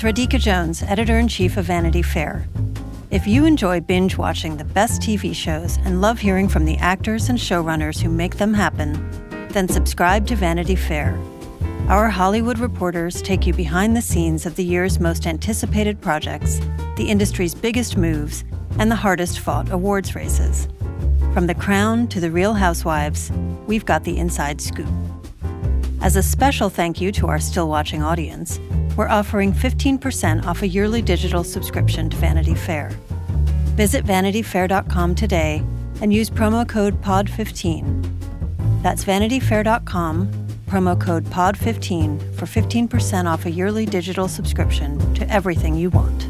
Radhika Jones, Editor-in-Chief of Vanity Fair. If you enjoy binge-watching the best TV shows and love hearing from the actors and showrunners who make them happen, then subscribe to Vanity Fair. Our Hollywood reporters take you behind the scenes of the year's most anticipated projects, the industry's biggest moves, and the hardest-fought awards races. From The Crown to The Real Housewives, we've got the inside scoop. As a special thank you to our still-watching audience, we're offering 15% off a yearly digital subscription to Vanity Fair. Visit vanityfair.com today and use promo code POD15. That's vanityfair.com, promo code POD15 for 15% off a yearly digital subscription to everything you want.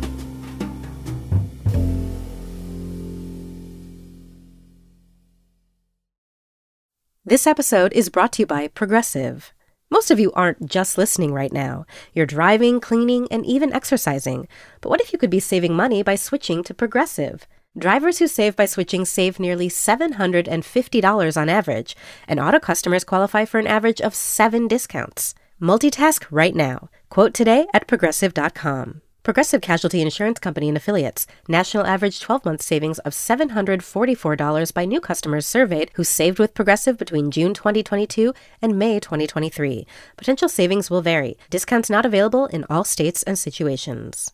This episode is brought to you by Progressive. Most of you aren't just listening right now. You're driving, cleaning, and even exercising. But what if you could be saving money by switching to Progressive? Drivers who save by switching save nearly $750 on average, and auto customers qualify for an average of 7 discounts. Multitask right now. Quote today at Progressive.com. Progressive Casualty Insurance Company and Affiliates. National average 12-month savings of $744 by new customers surveyed who saved with Progressive between June 2022 and May 2023. Potential savings will vary. Discounts not available in all states and situations.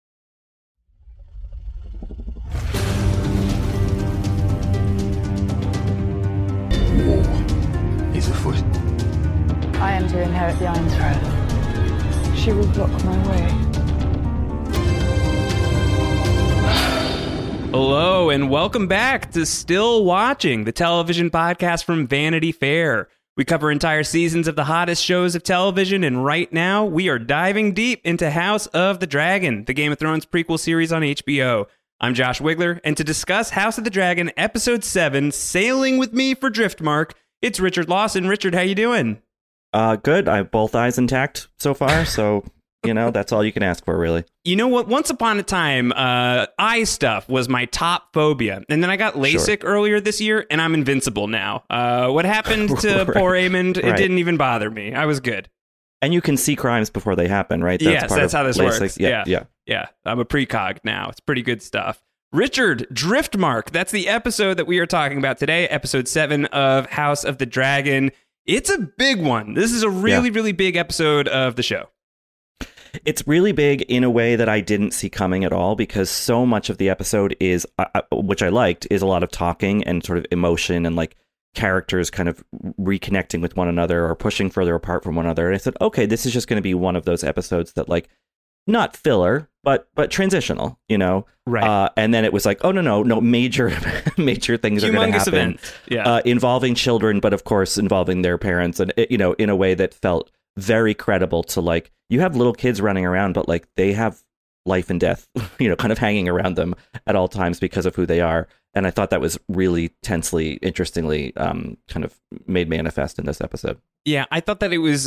War is afoot. I am to inherit the Iron Throne. She will block my way. Hello, and welcome back to Still Watching, the television podcast from Vanity Fair. We cover entire seasons of the hottest shows of television, and right now we are diving deep into House of the Dragon, the Game of Thrones prequel series on HBO. I'm Josh Wigler, and to discuss House of the Dragon, Episode 7, Sailing with Me for Driftmark, it's Richard Lawson. Richard, how you doing? Good. I have both eyes intact so far, so... You know, that's all you can ask for, really. You know what? Once upon a time, eye stuff was my top phobia. And then I got LASIK earlier this year, and I'm invincible now. What happened to poor Aemond, it didn't even bother me. I was good. And you can see crimes before they happen, right? That's how this LASIK. works. Yeah. I'm a precog now. It's pretty good stuff. Richard, Driftmark. That's the episode that we are talking about today, Episode 7 of House of the Dragon. It's a big one. This is a really big episode of the show. It's really big in a way that I didn't see coming at all, because so much of the episode is, which I liked, is a lot of talking and sort of emotion and like characters kind of reconnecting with one another or pushing further apart from one another. And I said, okay, this is just going to be one of those episodes that like, not filler, but transitional, you know? Right. And then it was like, oh, no, major things are going to happen. Event. Involving children, but of course involving their parents, and, you know, in a way that felt very credible to like, you have little kids running around, but like they have life and death, you know, kind of hanging around them at all times because of who they are. And I thought that was really tensely, interestingly, kind of made manifest in this episode. Yeah, I thought that it was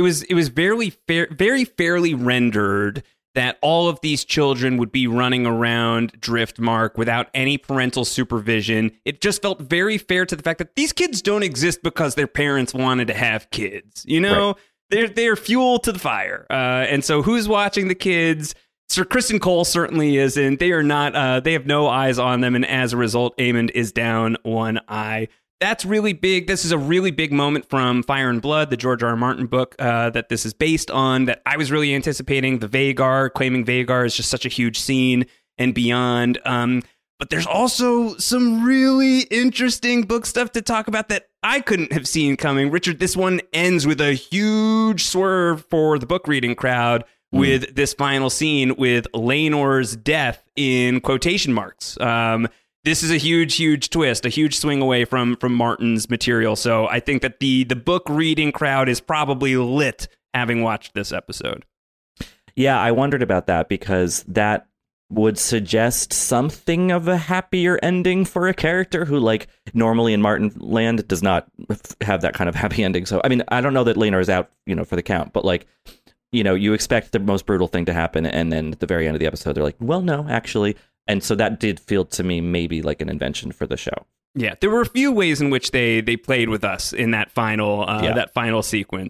very fairly rendered that all of these children would be running around Driftmark without any parental supervision. It just felt very fair to the fact that these kids don't exist because their parents wanted to have kids, you know? Right. They're fuel to the fire. And so who's watching the kids? Sir Kristen Cole certainly isn't. They are not, they have no eyes on them. And as a result, Aemond is down one eye. That's really big. This is a really big moment from Fire and Blood, the George R. R. Martin book that this is based on, that I was really anticipating. The Vhagar, claiming Vhagar is just such a huge scene and beyond. But there's also some really interesting book stuff to talk about that I couldn't have seen coming. Richard, this one ends with a huge swerve for the book reading crowd with this final scene with Laenor's death in quotation marks. This is a huge twist, a huge swing away from Martin's material. So I think that the book reading crowd is probably lit having watched this episode. Yeah, I wondered about that, because that would suggest something of a happier ending for a character who, like, normally in Martin land does not have that kind of happy ending. So, I mean, I don't know that Laenor is out, you know, for the count, but like, you know, you expect the most brutal thing to happen, and then at the very end of the episode, they're like, well, no, actually. And so that did feel to me maybe like an invention for the show. Yeah, there were a few ways in which they played with us in that final sequence.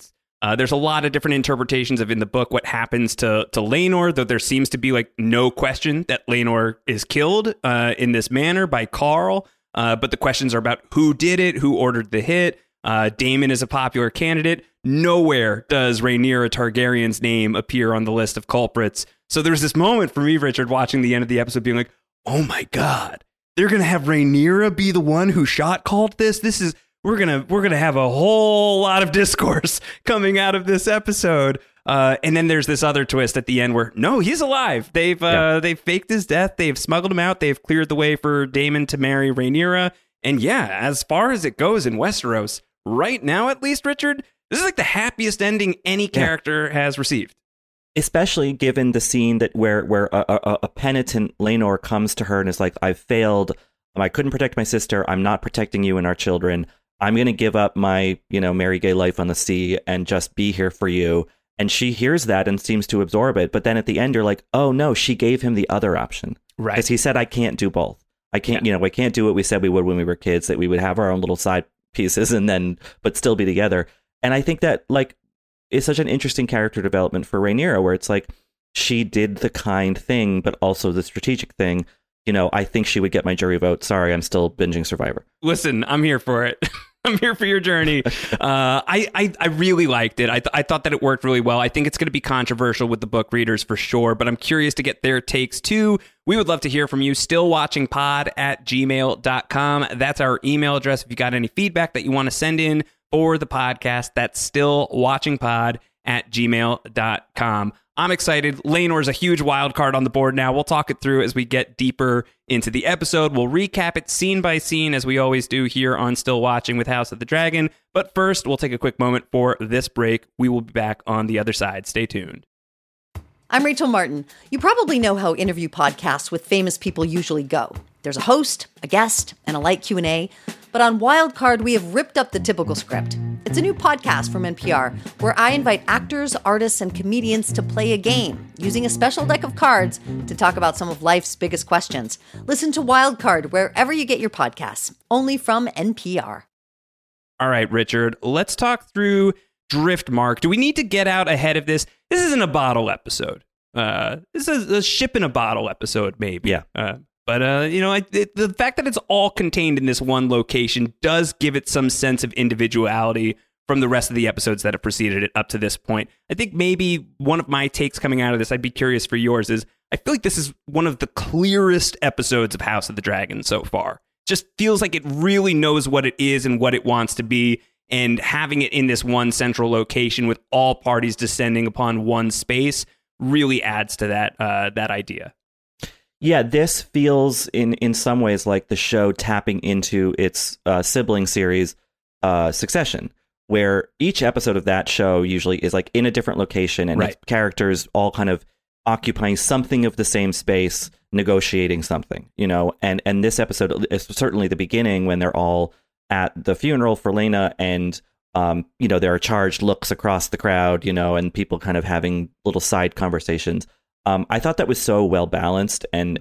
There's a lot of different interpretations of in the book what happens to Laenor, though there seems to be like no question that Laenor is killed in this manner by Carl. But the questions are about who did it, who ordered the hit. Daemon is a popular candidate. Nowhere does Rhaenyra Targaryen's name appear on the list of culprits. So there's this moment for me, Richard, watching the end of the episode being like, oh my God, they're going to have Rhaenyra be the one who shot called this. We're gonna have a whole lot of discourse coming out of this episode. And then there's this other twist at the end where, no, he's alive. They've faked his death. They've smuggled him out. They've cleared the way for Daemon to marry Rhaenyra. And yeah, as far as it goes in Westeros, right now at least, Richard, this is like the happiest ending any character has received. Especially given the scene that where a penitent Laenor comes to her and is like, I've failed. I couldn't protect my sister. I'm not protecting you and our children. I'm going to give up my, merry gay life on the sea and just be here for you. And she hears that and seems to absorb it. But then at the end, you're like, oh, no, she gave him the other option. Right. Because he said, I can't do both. I can't, I can't do what we said we would when we were kids, that we would have our own little side pieces but still be together. And I think that, like, is such an interesting character development for Rhaenyra, where it's like she did the kind thing, but also the strategic thing. I think she would get my jury vote. Sorry, I'm still binging Survivor. Listen, I'm here for it. I'm here for your journey. I really liked it. I thought that it worked really well. I think it's going to be controversial with the book readers for sure, but I'm curious to get their takes too. We would love to hear from you. stillwatchingpod@gmail.com. That's our email address. If you got any feedback that you want to send in for the podcast, that's stillwatchingpod@gmail.com. I'm excited. Laenor's a huge wild card on the board now. We'll talk it through as we get deeper into the episode. We'll recap it scene by scene, as we always do here on Still Watching with House of the Dragon. But first, we'll take a quick moment for this break. We will be back on the other side. Stay tuned. I'm Rachel Martin. You probably know how interview podcasts with famous people usually go. There's a host, a guest, and a light Q&A. But on Wildcard, we have ripped up the typical script. It's a new podcast from NPR where I invite actors, artists, and comedians to play a game using a special deck of cards to talk about some of life's biggest questions. Listen to Wildcard wherever you get your podcasts, only from NPR. All right, Richard, let's talk through Driftmark. Do we need to get out ahead of this? This isn't a bottle episode. This is a ship in a bottle episode, maybe. Yeah. But the fact that it's all contained in this one location does give it some sense of individuality from the rest of the episodes that have preceded it up to this point. I think maybe one of my takes coming out of this, I'd be curious for yours, is I feel like this is one of the clearest episodes of House of the Dragon so far. Just feels like it really knows what it is and what it wants to be, and having it in this one central location with all parties descending upon one space really adds to that idea. Yeah, this feels in some ways like the show tapping into its sibling series, Succession, where each episode of that show usually is like in a different location and its characters all kind of occupying something of the same space, negotiating something, and this episode is certainly the beginning when they're all at the funeral for Laena and there are charged looks across the crowd, and people kind of having little side conversations. I thought that was so well balanced and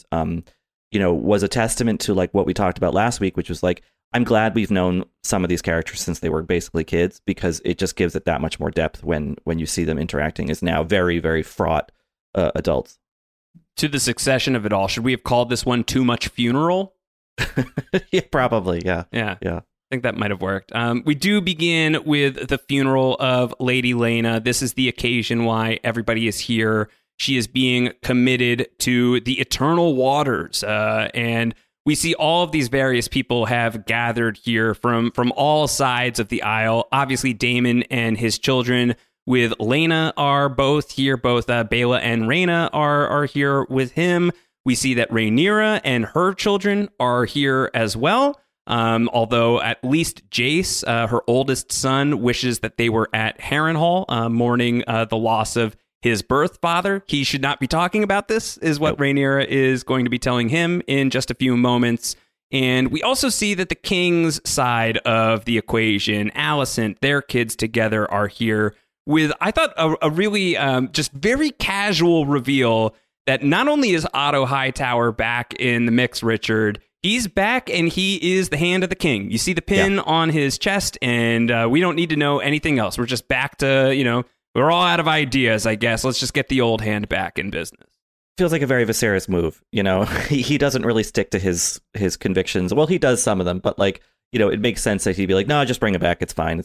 was a testament to like what we talked about last week, which was like, I'm glad we've known some of these characters since they were basically kids, because it just gives it that much more depth when you see them interacting as now very, very fraught adults. To the succession of it all, should we have called this one Too Much Funeral? Yeah, probably. Yeah. I think that might have worked. We do begin with the funeral of Lady Laena. This is the occasion why everybody is here. She is being committed to the eternal waters. And we see all of these various people have gathered here from all sides of the aisle. Obviously, Daemon and his children with Laena are both here. Both Baela and Rhaena are here with him. We see that Rhaenyra and her children are here as well. Although at least Jace, her oldest son, wishes that they were at Harrenhal, mourning the loss of his birth father. He should not be talking about this, is what Rhaenyra is going to be telling him in just a few moments. And we also see that the king's side of the equation, Alicent, their kids together are here with, I thought, a really just very casual reveal that not only is Otto Hightower back in the mix, Richard, He's back, and he is the hand of the king. You see the pin on his chest, and we don't need to know anything else. We're just back to, we're all out of ideas, I guess. Let's just get the old hand back in business. Feels like a very Viserys move, He doesn't really stick to his convictions. Well, he does some of them, but it makes sense that he'd be like, no, just bring it back. It's fine.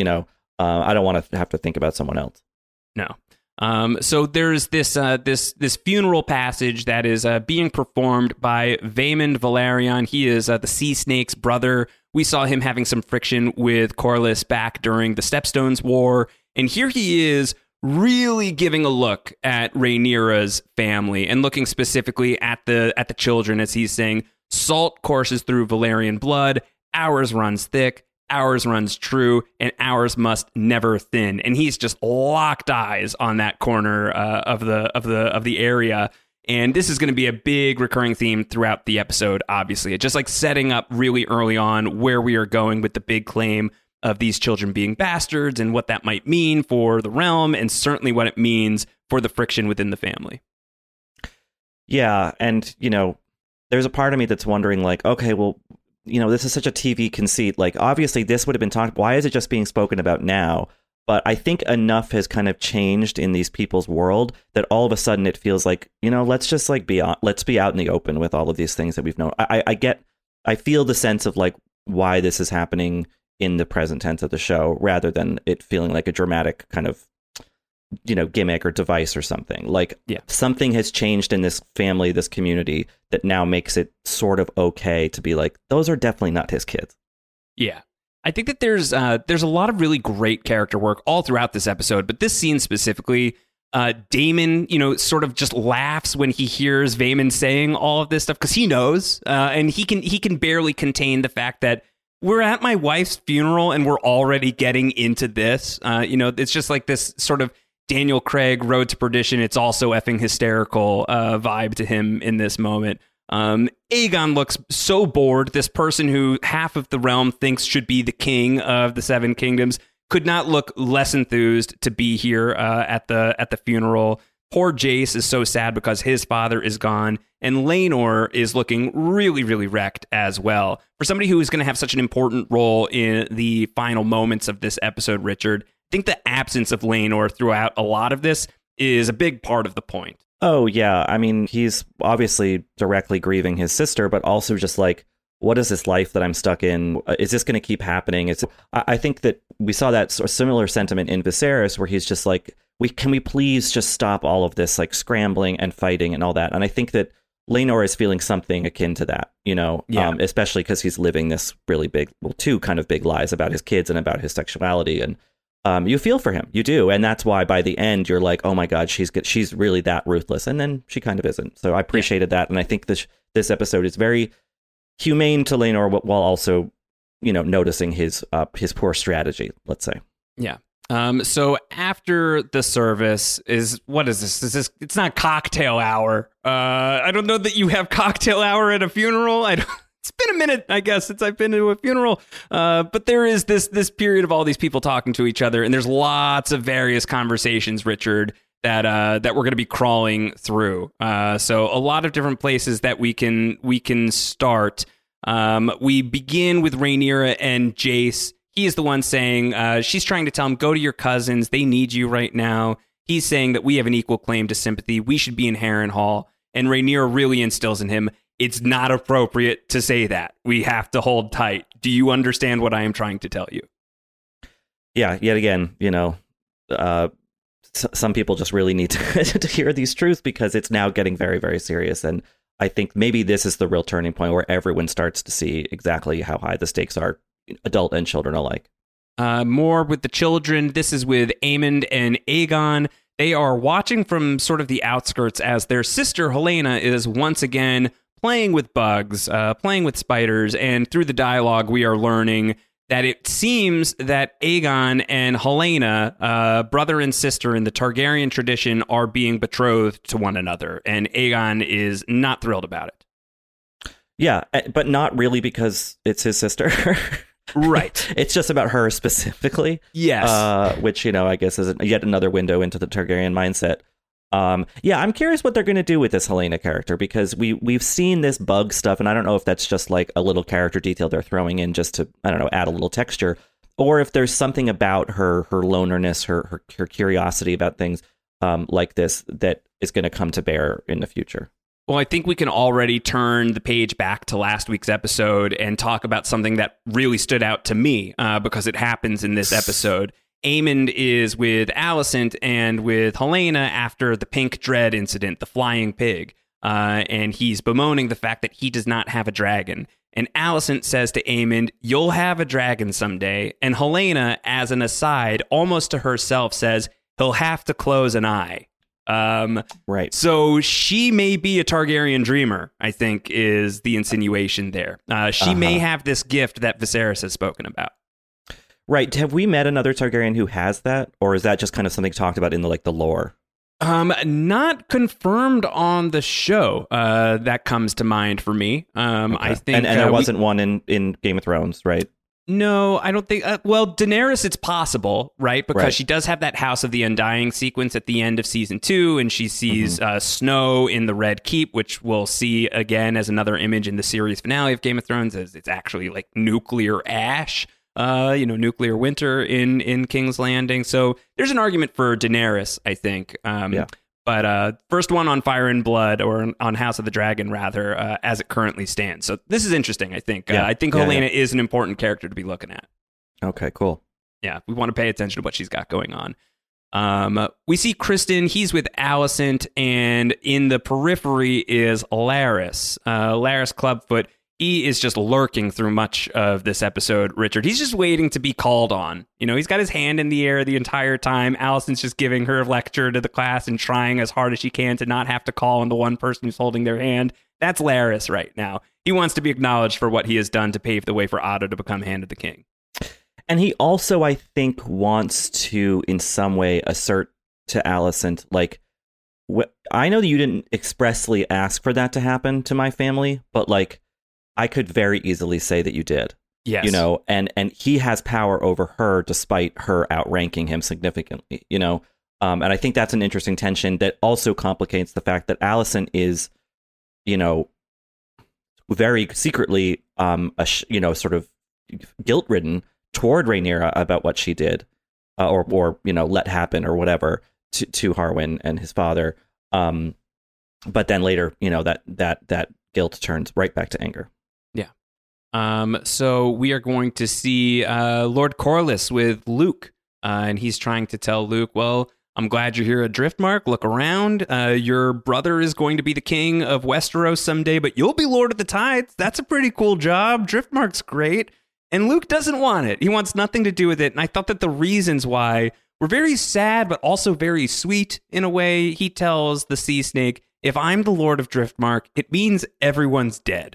I don't want to have to think about someone else. No. So there's this funeral passage that is being performed by Vaemond Valerion. He is the Sea Snake's brother. We saw him having some friction with Corlys back during the Stepstones War, and here he is really giving a look at Rhaenyra's family and looking specifically at the children as he's saying, "Salt courses through Valerian blood. Ours runs thick. Ours runs true, and ours must never thin." And he's just locked eyes on that corner of the area. And this is going to be a big recurring theme throughout the episode, obviously. It's just setting up really early on where we are going with the big claim of these children being bastards and what that might mean for the realm, and certainly what it means for the friction within the family. Yeah, and, there's a part of me that's wondering, okay, well, this is such a TV conceit. Obviously, this would have been talked. Why is it just being spoken about now? But I think enough has kind of changed in these people's world that all of a sudden it feels like, let's just let's be out in the open with all of these things that we've known. I feel the sense of why this is happening in the present tense of the show, rather than it feeling like a dramatic kind of gimmick or device or something. Something has changed in this family, this community, that now makes it sort of okay to be like, those are definitely not his kids. Yeah. I think that there's a lot of really great character work all throughout this episode, but this scene specifically, Daemon, sort of just laughs when he hears Vaemond saying all of this stuff, because he knows, and he can barely contain the fact that we're at my wife's funeral and we're already getting into this. It's just this sort of Daniel Craig Road to Perdition. It's also effing hysterical vibe to him in this moment. Aegon looks so bored. This person who half of the realm thinks should be the king of the Seven Kingdoms could not look less enthused to be here at the funeral. Poor Jace is so sad because his father is gone, and Laenor is looking really, really wrecked as well. For somebody who is going to have such an important role in the final moments of this episode, Richard, I think the absence of Laenor throughout a lot of this is a big part of the point. Oh, yeah. I mean, he's obviously directly grieving his sister, but also just what is this life that I'm stuck in? Is this going to keep happening? I think that we saw that sort of similar sentiment in Viserys, where he's just can we please just stop all of this scrambling and fighting and all that? And I think that Laenor is feeling something akin to that, especially because he's living this really two kind of big lies about his kids and about his sexuality. And you feel for him. You do. And that's why by the end, you're like, oh, my God, she's really that ruthless. And then she kind of isn't. So I appreciated that. And I think this episode is very humane to Laenor while also, noticing his poor strategy, let's say. Yeah. So after the service what is this? It's not cocktail hour. I don't know that you have cocktail hour at a funeral. It's been a minute, I guess, since I've been to a funeral. But there is this period of all these people talking to each other, and there's lots of various conversations, Richard, that we're going to be crawling through. So a lot of different places that we can start. We begin with Rhaenyra and Jace. He is the one saying, she's trying to tell him, go to your cousins. They need you right now. He's saying that we have an equal claim to sympathy. We should be in Harrenhal. And Rhaenyra really instills in him, it's not appropriate to say that. We have to hold tight. Do you understand what I am trying to tell you? Yeah, yet again, some people just really need to hear these truths, because it's now getting very, very serious. And I think maybe this is the real turning point where everyone starts to see exactly how high the stakes are, adult and children alike. More with the children. This is with Aemond and Aegon. They are watching from sort of the outskirts as their sister Helaena is once again playing with bugs, playing with spiders, and through the dialogue we are learning that it seems that Aegon and Helaena, brother and sister in the Targaryen tradition, are being betrothed to one another, and Aegon is not thrilled about it. Yeah, but not really, because it's his sister. Right. It's just about her specifically. Yes. Which, I guess is yet another window into the Targaryen mindset. Yeah, I'm curious what they're going to do with this Helena character, because we've seen this bug stuff, and I don't know if that's just like a little character detail they're throwing in just to, I don't know, add a little texture, or if there's something about her lonerness, her curiosity about things like this that is going to come to bear in the future. Well, I think we can already turn the page back to last week's episode and talk about something that really stood out to me because it happens in this episode. Aemond is with Alicent and with Helena after the Pink Dread incident, the flying pig, and he's bemoaning the fact that he does not have a dragon. And Alicent says to Aemond, "You'll have a dragon someday." And Helena, as an aside, almost to herself, says, "He'll have to close an eye." Right. So she may be a Targaryen dreamer, I think, is the insinuation there. She may have this gift that Viserys has spoken about. Right. Have we met another Targaryen who has that? Or is that just kind of something talked about in the lore? Not confirmed on the show. That comes to mind for me. Okay. I think, and there wasn't one in Game of Thrones, right? No, I don't think. Well, Daenerys, it's possible, right? Because she does have that House of the Undying sequence at the end of season 2, and she sees snow in the Red Keep, which we'll see again as another image in the series finale of Game of Thrones, as it's actually like nuclear ash. Nuclear winter in King's Landing. So there's an argument for Daenerys, I think. But first one on Fire and Blood, or on House of the Dragon, rather, as it currently stands. So this is interesting, I think. I think Helena is an important character to be looking at. Okay, cool. Yeah, we want to pay attention to what she's got going on. We see Criston, he's with Alicent, and in the periphery is Larys. Larys Clubfoot. He is just lurking through much of this episode, Richard. He's just waiting to be called on. You know, he's got his hand in the air the entire time. Alicent's just giving her lecture to the class and trying as hard as she can to not have to call on the one person who's holding their hand. That's Larys right now. He wants to be acknowledged for what he has done to pave the way for Otto to become Hand of the King. And he also, I think, wants to, in some way, assert to Alicent, like, I know that you didn't expressly ask for that to happen to my family, but, like, I could very easily say that you did. Yes. You know, and he has power over her despite her outranking him significantly, you know. And I think that's an interesting tension that also complicates the fact that Alicent is, you know, very secretly, sort of guilt-ridden toward Rhaenyra about what she did, or you know, let happen or whatever to Harwin and his father. But then later, you know, that guilt turns right back to anger. So we are going to see Lord Corlys with Luke, and he's trying to tell Luke, well, I'm glad you're here at Driftmark. Look around. Your brother is going to be the king of Westeros someday, but you'll be Lord of the Tides. That's a pretty cool job. Driftmark's great. And Luke doesn't want it. He wants nothing to do with it. And I thought that the reasons why were very sad, but also very sweet in a way. He tells the sea snake, if I'm the Lord of Driftmark, it means everyone's dead.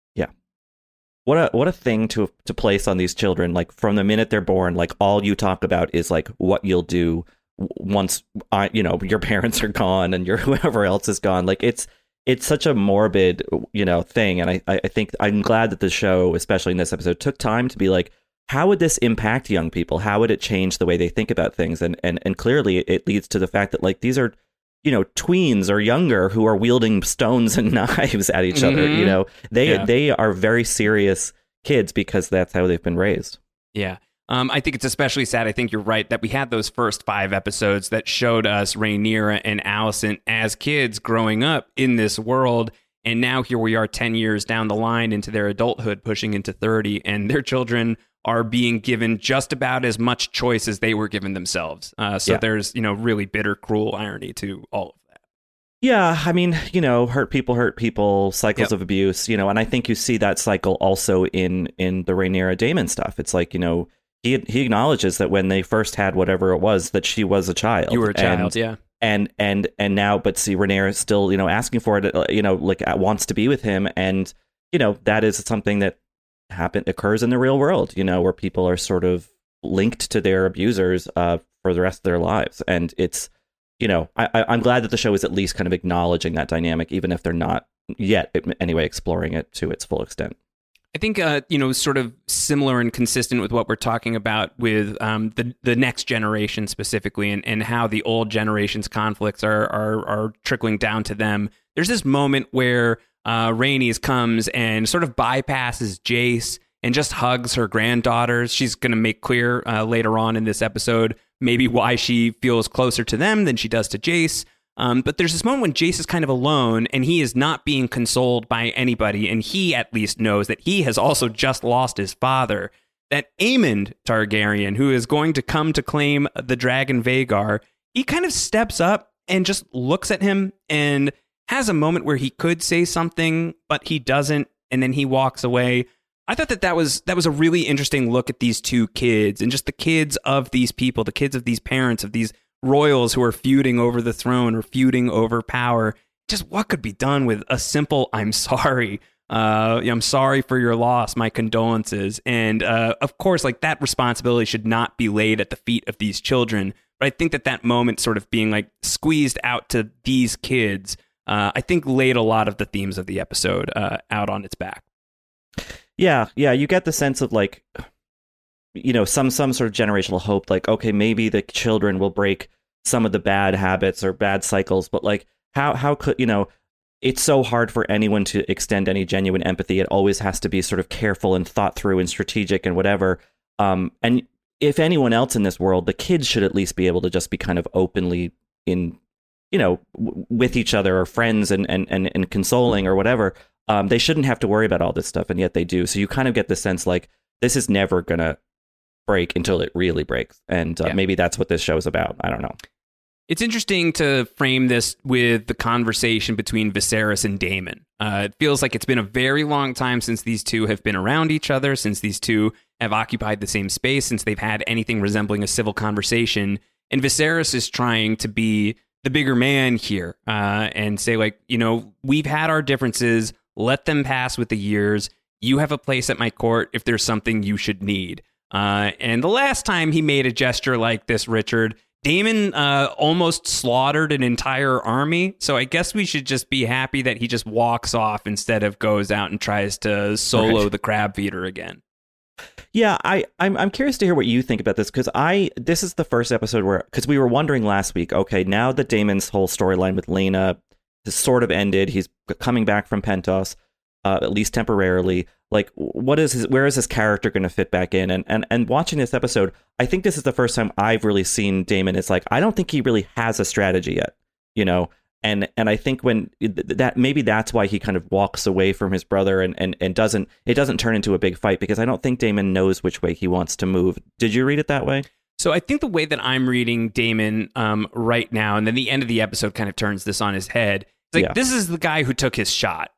What a thing to place on these children. Like, from the minute they're born, like, all you talk about is like what you'll do once your parents are gone and your whoever else is gone. Like, it's such a morbid, you know, thing. And I think I'm glad that the show, especially in this episode, took time to be like, how would this impact young people? How would it change the way they think about things? And clearly it leads to the fact that, like, these are, you know, tweens or younger who are wielding stones and knives at each other. You know, they are very serious kids because that's how they've been raised. Yeah. I think it's especially sad. I think you're right that we had those first 5 episodes that showed us Rhaenyra and Alicent as kids growing up in this world. And now here we are 10 years down the line into their adulthood, pushing into 30, and their children are being given just about as much choice as they were given themselves. There's, you know, really bitter, cruel irony to all of that. Yeah, I mean, you know, hurt people, cycles of abuse, you know, and I think you see that cycle also in the Rhaenyra Daemon stuff. It's like, you know, he acknowledges that when they first had whatever it was, that she was a child. You were a child, yeah. And now, but see, Rhaenyra is still, you know, asking for it, you know, like, wants to be with him, and, you know, that is something that occurs in the real world, you know, where people are sort of linked to their abusers for the rest of their lives. And it's, you know, I'm glad that the show is at least kind of acknowledging that dynamic, even if they're not yet, anyway, exploring it to its full extent. I think, sort of similar and consistent with what we're talking about with the next generation specifically, and how the old generation's conflicts are trickling down to them. There's this moment where Rhaenys comes and sort of bypasses Jace and just hugs her granddaughters. She's going to make clear later on in this episode maybe why she feels closer to them than she does to Jace. But there's this moment when Jace is kind of alone and he is not being consoled by anybody. And he at least knows that he has also just lost his father, that Aemond Targaryen, who is going to come to claim the dragon Vhagar, he kind of steps up and just looks at him and has a moment where he could say something, but he doesn't. And then he walks away. I thought that was a really interesting look at these two kids and just the kids of these people, the kids of these parents, of these royals who are feuding over the throne or feuding over power. Just what could be done with a simple "I'm sorry." I'm sorry for your loss. My condolences. And of course, like, that responsibility should not be laid at the feet of these children. But I think that moment sort of being like squeezed out to these kids, I think laid a lot of the themes of the episode out on its back. Yeah, you get the sense of, like, some sort of generational hope, like, okay, maybe the children will break some of the bad habits or bad cycles, but like, how could, it's so hard for anyone to extend any genuine empathy. It always has to be sort of careful and thought through and strategic and whatever. And if anyone else in this world, the kids should at least be able to just be kind of openly in, with each other or friends and consoling or whatever. They shouldn't have to worry about all this stuff, and yet they do. So you kind of get the sense like this is never going to break until it really breaks. And maybe that's what this show is about. I don't know. It's interesting to frame this with the conversation between Viserys and Daemon. It feels like it's been a very long time since these two have been around each other, since these two have occupied the same space, since they've had anything resembling a civil conversation. And Viserys is trying to be the bigger man here and say, like, we've had our differences. Let them pass with the years. You have a place at my court if there's something you should need. And the last time he made a gesture like this, Richard, Daemon almost slaughtered an entire army. So I guess we should just be happy that he just walks off instead of goes out and tries to solo the crab feeder again. Yeah, I'm curious to hear what you think about this, because this is the first episode because we were wondering last week, okay, now that Daemon's whole storyline with Laena has sort of ended, he's coming back from Pentos, at least temporarily. Like, where is his character going to fit back in? And watching this episode, I think this is the first time I've really seen Daemon. It's like, I don't think he really has a strategy yet, And I think when maybe that's why he kind of walks away from his brother and it doesn't turn into a big fight, because I don't think Daemon knows which way he wants to move. Did you read it that way? So I think the way that I'm reading Daemon right now, and then the end of the episode kind of turns this on his head. It's like, this is the guy who took his shot.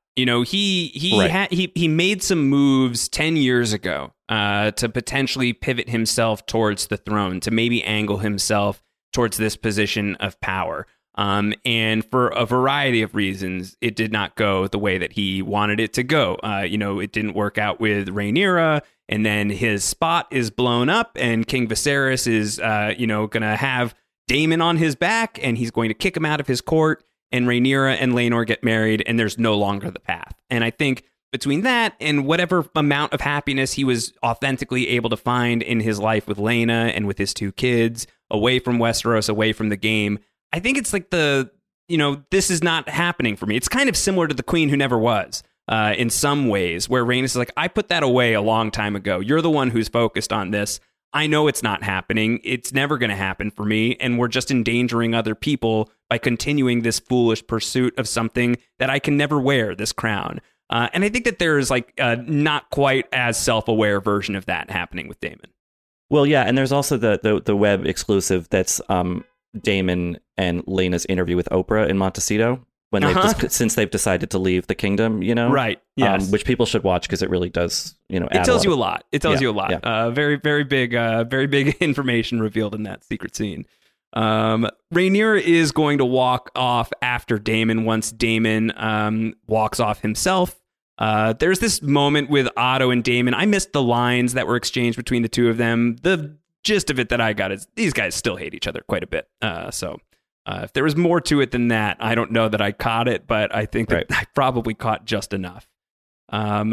He made some moves 10 years ago to potentially pivot himself towards the throne, to maybe angle himself towards this position of power. And for a variety of reasons, it did not go the way that he wanted it to go. It didn't work out with Rhaenyra, and then his spot is blown up, and King Viserys is, going to have Daemon on his back, and he's going to kick him out of his court, and Rhaenyra and Laenor get married, and there's no longer the path. And I think between that and whatever amount of happiness he was authentically able to find in his life with Laena and with his two kids, away from Westeros, away from the game, I think it's like this is not happening for me. It's kind of similar to The Queen Who Never Was in some ways, where Rhaenys is like, I put that away a long time ago. You're the one who's focused on this. I know it's not happening. It's never going to happen for me. And we're just endangering other people by continuing this foolish pursuit of something that I can never wear, this crown. And I think that there's like a not quite as self-aware version of that happening with Daemon. Well, yeah. And there's also the web exclusive that's Daemon and Laena's interview with Oprah in Montecito, when since they've decided to leave the kingdom, right? Yes, which people should watch, because it really does, it tells you a lot. It tells you a lot. Yeah. Very big information revealed in that secret scene. Rhaenyra is going to walk off after Daemon once Daemon walks off himself. There's this moment with Otto and Daemon. I missed the lines that were exchanged between the two of them. The gist of it that I got is these guys still hate each other quite a bit. So if there was more to it than that, I don't know that I caught it, but I think that I probably caught just enough.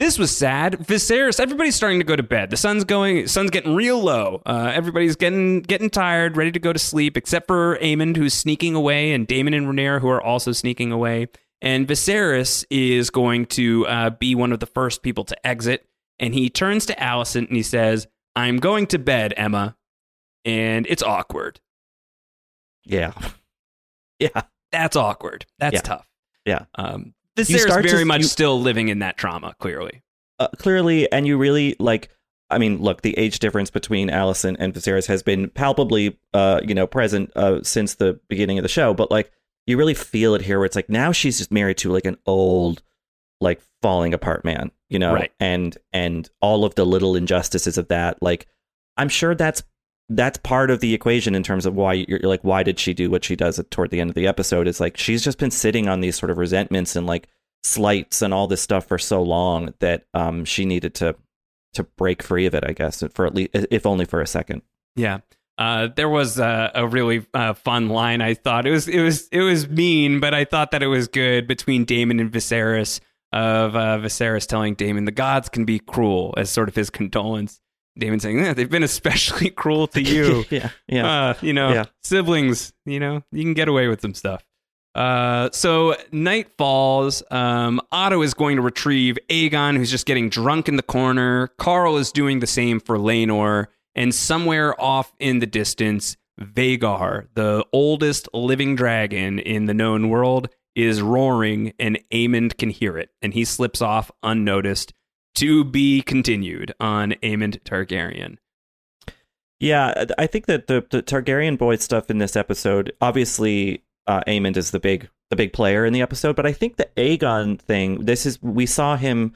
This was sad. Viserys, everybody's starting to go to bed. The sun's getting real low. Everybody's getting tired, ready to go to sleep, except for Aemond, who's sneaking away, and Daemon and Rhaenyra, who are also sneaking away. And Viserys is going to be one of the first people to exit. And he turns to Alicent and he says, "I'm going to bed, Emma." And it's awkward. Yeah. Yeah. That's awkward. That's tough. Yeah. Viserys very much still living in that trauma, clearly. Clearly, and you really, like, I mean, look, the age difference between Alicent and Viserys has been palpably, present since the beginning of the show, but, like, you really feel it here where it's like, now she's just married to, like, an old, like, falling apart man, you know? Right. And all of the little injustices of that, like, I'm sure that's part of the equation in terms of why you're like, why did she do what she does toward the end of the episode? Is like, she's just been sitting on these sort of resentments and like slights and all this stuff for so long that she needed to break free of it, I guess, for at least, if only for a second. Yeah. There was a really fun line. I thought it was mean, but I thought that it was good between Daemon and Viserys, of Viserys telling Daemon the gods can be cruel as sort of his condolence. Daemon saying, they've been especially cruel to you. Siblings, you can get away with some stuff. So night falls. Otto is going to retrieve Aegon, who's just getting drunk in the corner. Carl is doing the same for Laenor. And somewhere off in the distance, Vhagar, the oldest living dragon in the known world, is roaring, and Aemond can hear it. And he slips off unnoticed. To be continued on Aemond Targaryen. Yeah, I think that the Targaryen boy stuff in this episode, obviously Aemond is the big player in the episode, but I think the Aegon thing, we saw him,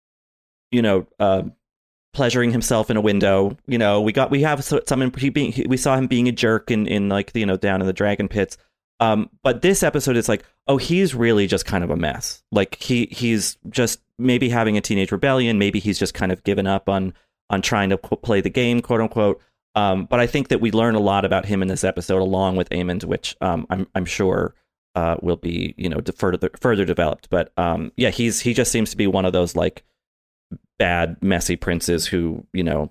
pleasuring himself in a window. We saw him being a jerk in like, down in the dragon pits. But this episode is like, oh, he's really just kind of a mess. Like he's just maybe having a teenage rebellion. Maybe he's just kind of given up on trying to play the game, quote unquote. But I think that we learn a lot about him in this episode, along with Aemond, which I'm sure will be further developed. But he just seems to be one of those like bad, messy princes who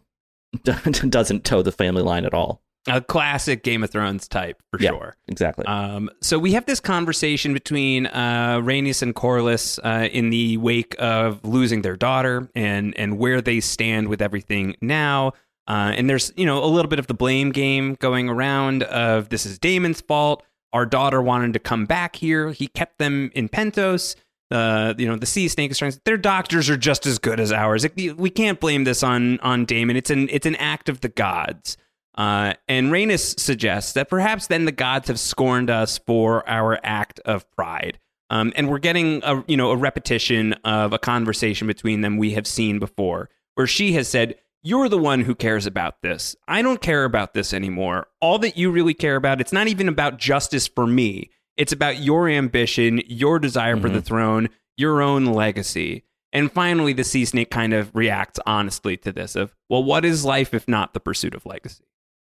doesn't toe the family line at all. A classic Game of Thrones type, for sure. Exactly. So we have this conversation between Rhaenys and Corlys in the wake of losing their daughter and where they stand with everything now. And there's, a little bit of the blame game going around of this is Daemon's fault. Our daughter wanted to come back here. He kept them in Pentos. The sea snake is trying. Their doctors are just as good as ours. We can't blame this on Daemon. It's an act of the gods. And Rhaenys suggests that perhaps then the gods have scorned us for our act of pride. And we're getting a repetition of a conversation between them we have seen before, where she has said, "You're the one who cares about this. I don't care about this anymore. All that you really care about, it's not even about justice for me. It's about your ambition, your desire for the throne, your own legacy." And finally, the sea snake kind of reacts honestly to this of, well, what is life if not the pursuit of legacy?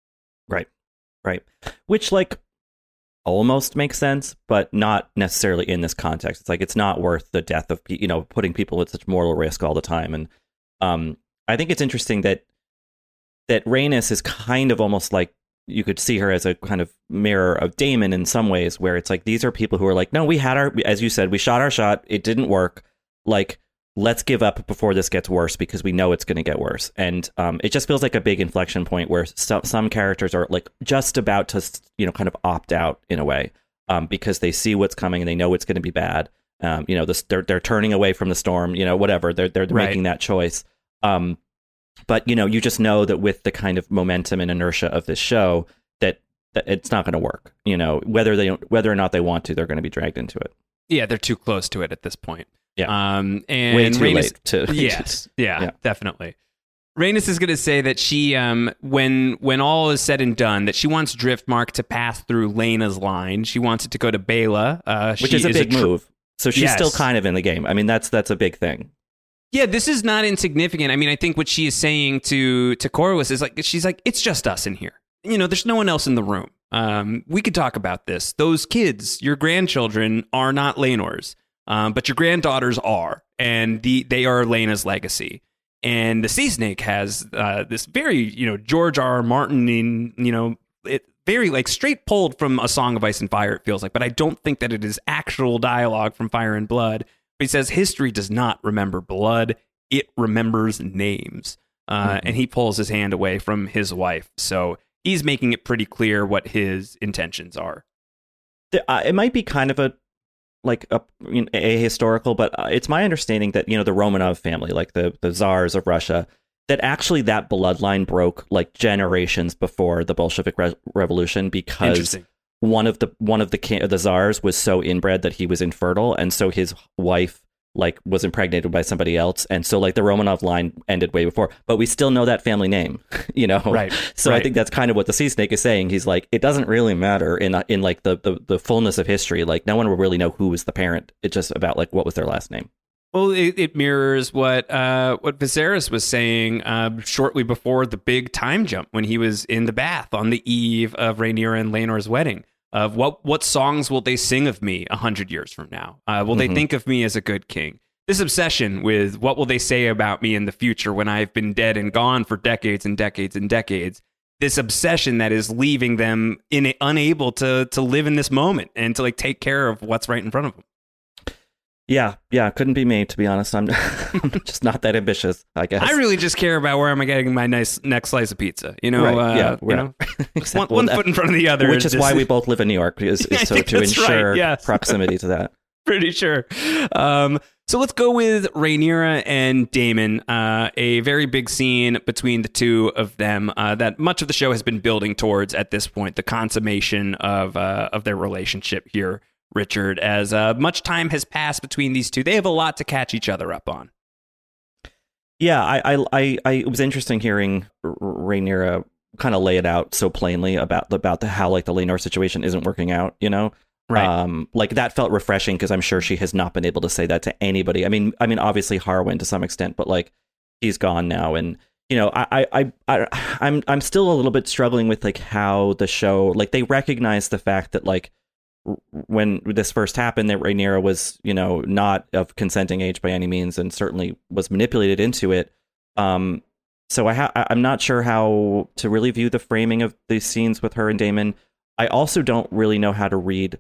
Right. Which, like, almost makes sense, but not necessarily in this context. It's like, it's not worth the death of, putting people at such mortal risk all the time. And I think it's interesting that Rhaenys is kind of almost like, you could see her as a kind of mirror of Daemon in some ways, where it's like, these are people who are like, no, as you said, we shot our shot. It didn't work. Like, let's give up before this gets worse because we know it's going to get worse. And it just feels like a big inflection point where some characters are like just about to, kind of opt out in a way because they see what's coming and they know it's going to be bad. They're turning away from the storm, whatever. They're making that choice. But, you just know that with the kind of momentum and inertia of this show that it's not going to work, whether or not they want to, they're going to be dragged into it. Yeah, they're too close to it at this point. Yeah. And way too Rhaenys, late to. Yes. Yeah, definitely. Rhaenys is going to say that she, when all is said and done, that she wants Driftmark to pass through Laena's line. She wants it to go to Baela, which is a big move. So she's still kind of in the game. I mean, that's a big thing. Yeah, this is not insignificant. I mean, I think what she is saying to Corlys is like, she's like, it's just us in here. There's no one else in the room. We could talk about this. Those kids, your grandchildren, are not Laenor's. but your granddaughters are, and they are Lena's legacy. And the Sea Snake has this very, George R. R. Martin in, it very like straight pulled from A Song of Ice and Fire, it feels like, but I don't think that it is actual dialogue from Fire and Blood. But he says history does not remember blood, it remembers names. And he pulls his hand away from his wife. So he's making it pretty clear what his intentions are. It might be kind of a ahistorical, but it's my understanding that, the Romanov family, like the czars of Russia, that actually that bloodline broke like generations before the Bolshevik Revolution, because one of the czars was so inbred that he was infertile, and so his wife like was impregnated by somebody else, and so like the Romanov line ended way before, but we still know that family name, Right. So I think that's kind of what the Sea Snake is saying. He's like, it doesn't really matter in like the fullness of history. Like no one will really know who was the parent. It's just about like what was their last name. Well, it mirrors what Viserys was saying shortly before the big time jump when he was in the bath on the eve of Rhaenyra and Laenor's wedding. Of what songs will they sing of me 100 years from now? Will they think of me as a good king? This obsession with what will they say about me in the future when I've been dead and gone for decades and decades and decades. This obsession that is leaving them unable to live in this moment and to like take care of what's right in front of them. Yeah, couldn't be me, to be honest. I'm just not that ambitious, I guess. I really just care about where am I getting my next slice of pizza, Right, exactly. one foot in front of the other. Which is why we both live in New York, is so to ensure right, yes. proximity to that. Pretty sure. So let's go with Rhaenyra and Daemon, a very big scene between the two of them that much of the show has been building towards at this point, the consummation of their relationship here. Richard, as much time has passed between these two, they have a lot to catch each other up on. Yeah, I it was interesting hearing Rhaenyra kind of lay it out so plainly about how like the Laenor situation isn't working out, Right. Like that felt refreshing because I'm sure she has not been able to say that to anybody. I mean, obviously Harwin to some extent, but like he's gone now, and I'm still a little bit struggling with like how the show, like they recognize the fact that like when this first happened that Rhaenyra was, not of consenting age by any means, and certainly was manipulated into it. So I'm not sure how to really view the framing of these scenes with her and Daemon. I also don't really know how to read,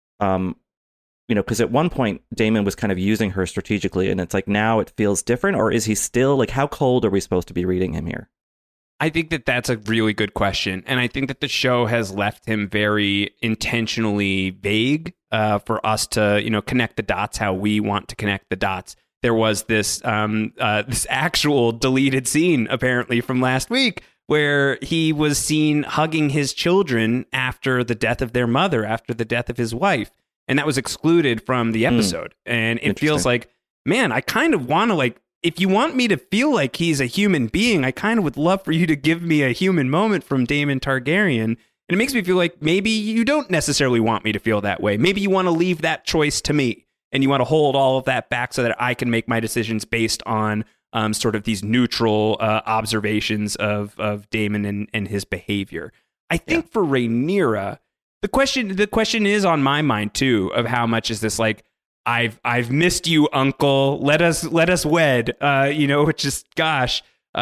because at one point Daemon was kind of using her strategically, and it's like now it feels different, or is he still like, how cold are we supposed to be reading him here? I think that that's a really good question. And I think that the show has left him very intentionally vague for us to, connect the dots how we want to connect the dots. There was this actual deleted scene, apparently, from last week where he was seen hugging his children after the death of their mother, after the death of his wife. And that was excluded from the episode. And it feels like, man, I kind of want to like, if you want me to feel like he's a human being, I kind of would love for you to give me a human moment from Daemon Targaryen. And it makes me feel like maybe you don't necessarily want me to feel that way. Maybe you want to leave that choice to me, and you want to hold all of that back so that I can make my decisions based on sort of these neutral observations of Daemon and his behavior. I think for Rhaenyra, the question is on my mind too, of how much is this like, I've missed you, uncle. Let us wed. Which is gosh.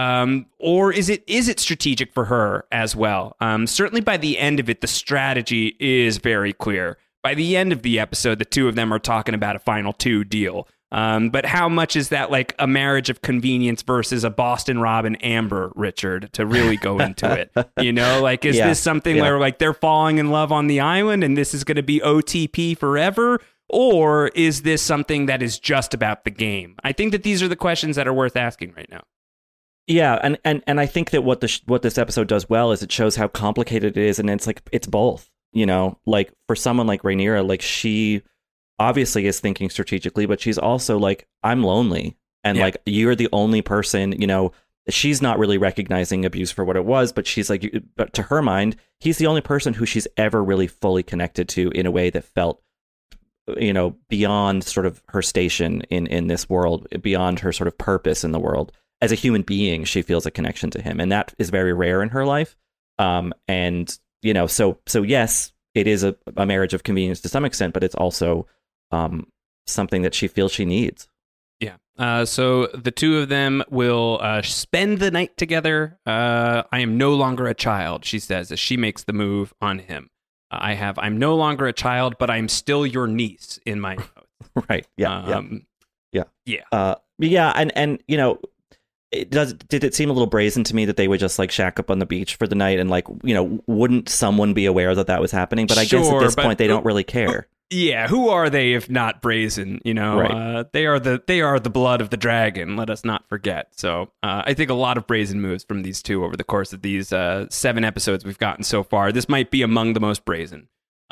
Or is it strategic for her as well? Certainly by the end of it, the strategy is very clear. By the end of the episode, the two of them are talking about a final two deal. But how much is that like a marriage of convenience versus a Boston Rob and Amber, Richard, to really go into it? Is this something where like they're falling in love on the island and this is going to be OTP forever? Or is this something that is just about the game? I think that these are the questions that are worth asking right now. Yeah, and I think that what this episode does well is it shows how complicated it is, and it's like it's both. Like for someone like Rhaenyra, like she obviously is thinking strategically, but she's also like, I'm lonely, and like you're the only person. She's not really recognizing abuse for what it was, but she's like, but to her mind, he's the only person who she's ever really fully connected to in a way that felt, beyond sort of her station in this world, beyond her sort of purpose in the world. As a human being, she feels a connection to him, and that is very rare in her life. So yes, it is a marriage of convenience to some extent, but it's also something that she feels she needs. Yeah. So the two of them will spend the night together. I am no longer a child, she says, as she makes the move on him. I'm no longer a child, but I'm still your niece in my notes. Right. Yeah. And did it seem a little brazen to me that they would just like shack up on the beach for the night and like, wouldn't someone be aware that was happening? But I guess at this point they don't really care. Yeah, who are they if not brazen? Right. They are the blood of the dragon. Let us not forget. So I think a lot of brazen moves from these two over the course of these 7 episodes we've gotten so far. This might be among the most brazen.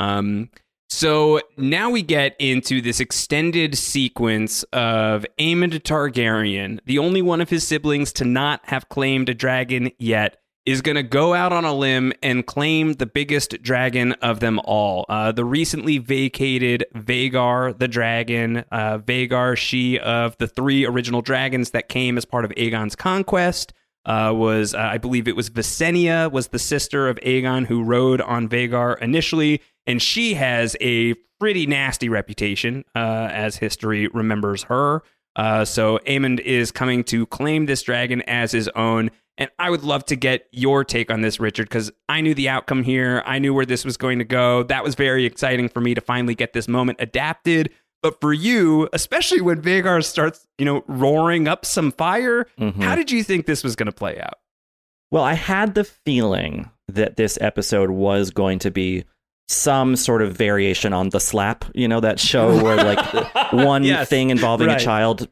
So now we get into this extended sequence of Aemond Targaryen, the only one of his siblings to not have claimed a dragon yet, is going to go out on a limb and claim the biggest dragon of them all. The recently vacated Vhagar the dragon. Vhagar, she of the 3 original dragons that came as part of Aegon's conquest, was, I believe it was Visenya, was the sister of Aegon who rode on Vhagar initially, and she has a pretty nasty reputation, as history remembers her. So Aemond is coming to claim this dragon as his own. And I would love to get your take on this, Richard, because I knew the outcome here. I knew where this was going to go. That was very exciting for me to finally get this moment adapted. But for you, especially when Vhagar starts, roaring up some fire, how did you think this was going to play out? Well, I had the feeling that this episode was going to be some sort of variation on The Slap, that show where like one thing involving a child,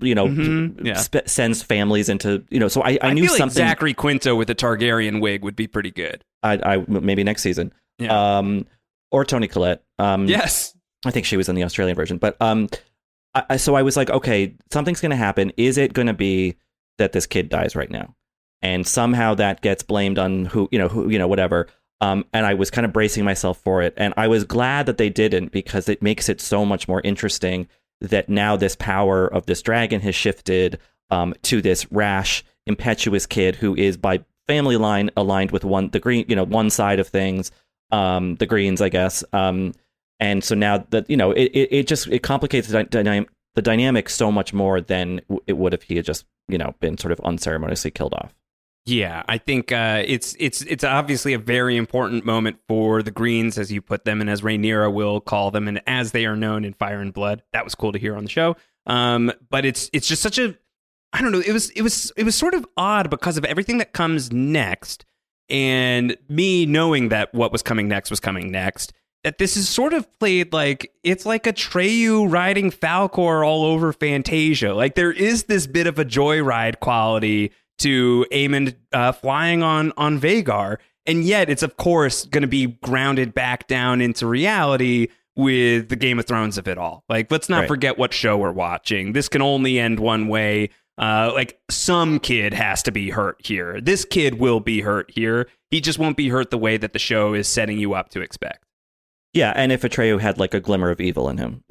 sends families into, so I knew feel like something. Zachary Quinto with a Targaryen wig would be pretty good. I maybe next season. Yeah. Or Toni Collette. Yes. I think she was in the Australian version, but so I was like, okay, something's going to happen. Is it going to be that this kid dies right now? And somehow that gets blamed on who, whatever. And I was kind of bracing myself for it. And I was glad that they didn't, because it makes it so much more interesting that now this power of this dragon has shifted to this rash, impetuous kid who is by family line aligned with one side of things, the Greens, I guess. And so now that, it complicates the dynamic so much more than it would if he had just, been sort of unceremoniously killed off. Yeah, I think it's obviously a very important moment for the Greens, as you put them, and as Rhaenyra will call them, and as they are known in Fire and Blood. That was cool to hear on the show. But it's just such a, I don't know. It was sort of odd because of everything that comes next, and me knowing that what was coming next was coming next. That this is sort of played like it's like Atreyu riding Falcor all over Fantasia. Like there is this bit of a joyride quality to Aemond flying on Vhagar, and yet it's of course going to be grounded back down into reality with the Game of Thrones of it all. Like, let's not forget what show we're watching. This can only end one way. Like, some kid has to be hurt here. This kid will be hurt here. He just won't be hurt the way that the show is setting you up to expect. Yeah, and if Atreyu had like a glimmer of evil in him,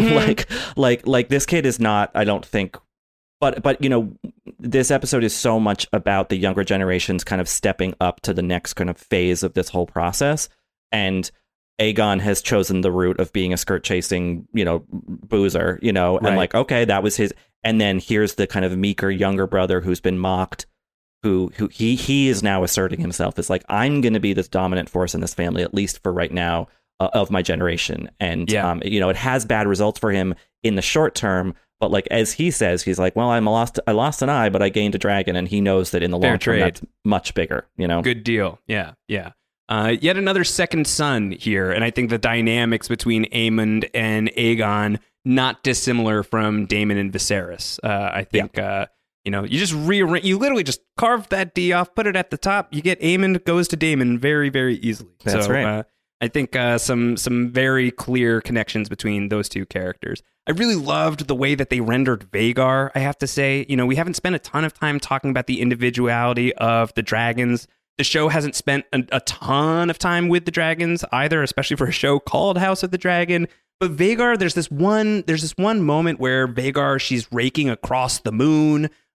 like this kid is not, I don't think. But this episode is so much about the younger generations kind of stepping up to the next kind of phase of this whole process. And Aegon has chosen the route of being a skirt chasing, boozer, and like, okay, that was his. And then here's the kind of meeker younger brother who's been mocked, who he is now asserting himself as like, I'm going to be this dominant force in this family, at least for right now, of my generation. And, it has bad results for him in the short term. But like, as he says, he's like, well, I lost an eye, but I gained a dragon. And he knows that in the long term, that's much bigger, Good deal. Yeah. Yeah. Yet another second son here. And I think the dynamics between Aemond and Aegon, not dissimilar from Daemon and Viserys. I think, you just you literally just carve that D off, put it at the top. You get Aemond goes to Daemon very, very easily. That's right. I think some very clear connections between those two characters. I really loved the way that they rendered Vhagar, I have to say. We haven't spent a ton of time talking about the individuality of the dragons. The show hasn't spent a ton of time with the dragons either, especially for a show called House of the Dragon. But Vhagar, there's this one moment where Vhagar, she's raking across the moon.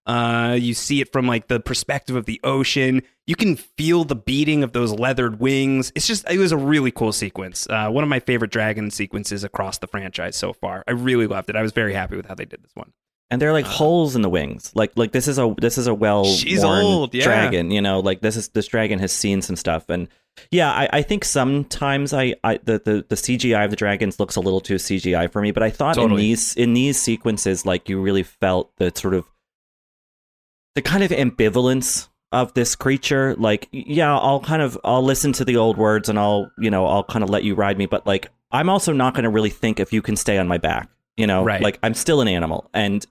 You see it from like the perspective of the ocean. You can feel the beating of those leathered wings. It was a really cool sequence. One of my favorite dragon sequences across the franchise so far. I really loved it. I was very happy with how they did this one. And there are like holes in the wings. Like this is a well-worn dragon. You know, like this dragon has seen some stuff. And yeah, I think sometimes the CGI of the dragons looks a little too CGI for me. But I thought in these sequences, like you really felt the sort of the kind of ambivalence of this creature. Like, yeah, I'll listen to the old words and I'll kind of let you ride me. But like, I'm also not going to really think if you can stay on my back. You know, right. Like I'm still an animal, and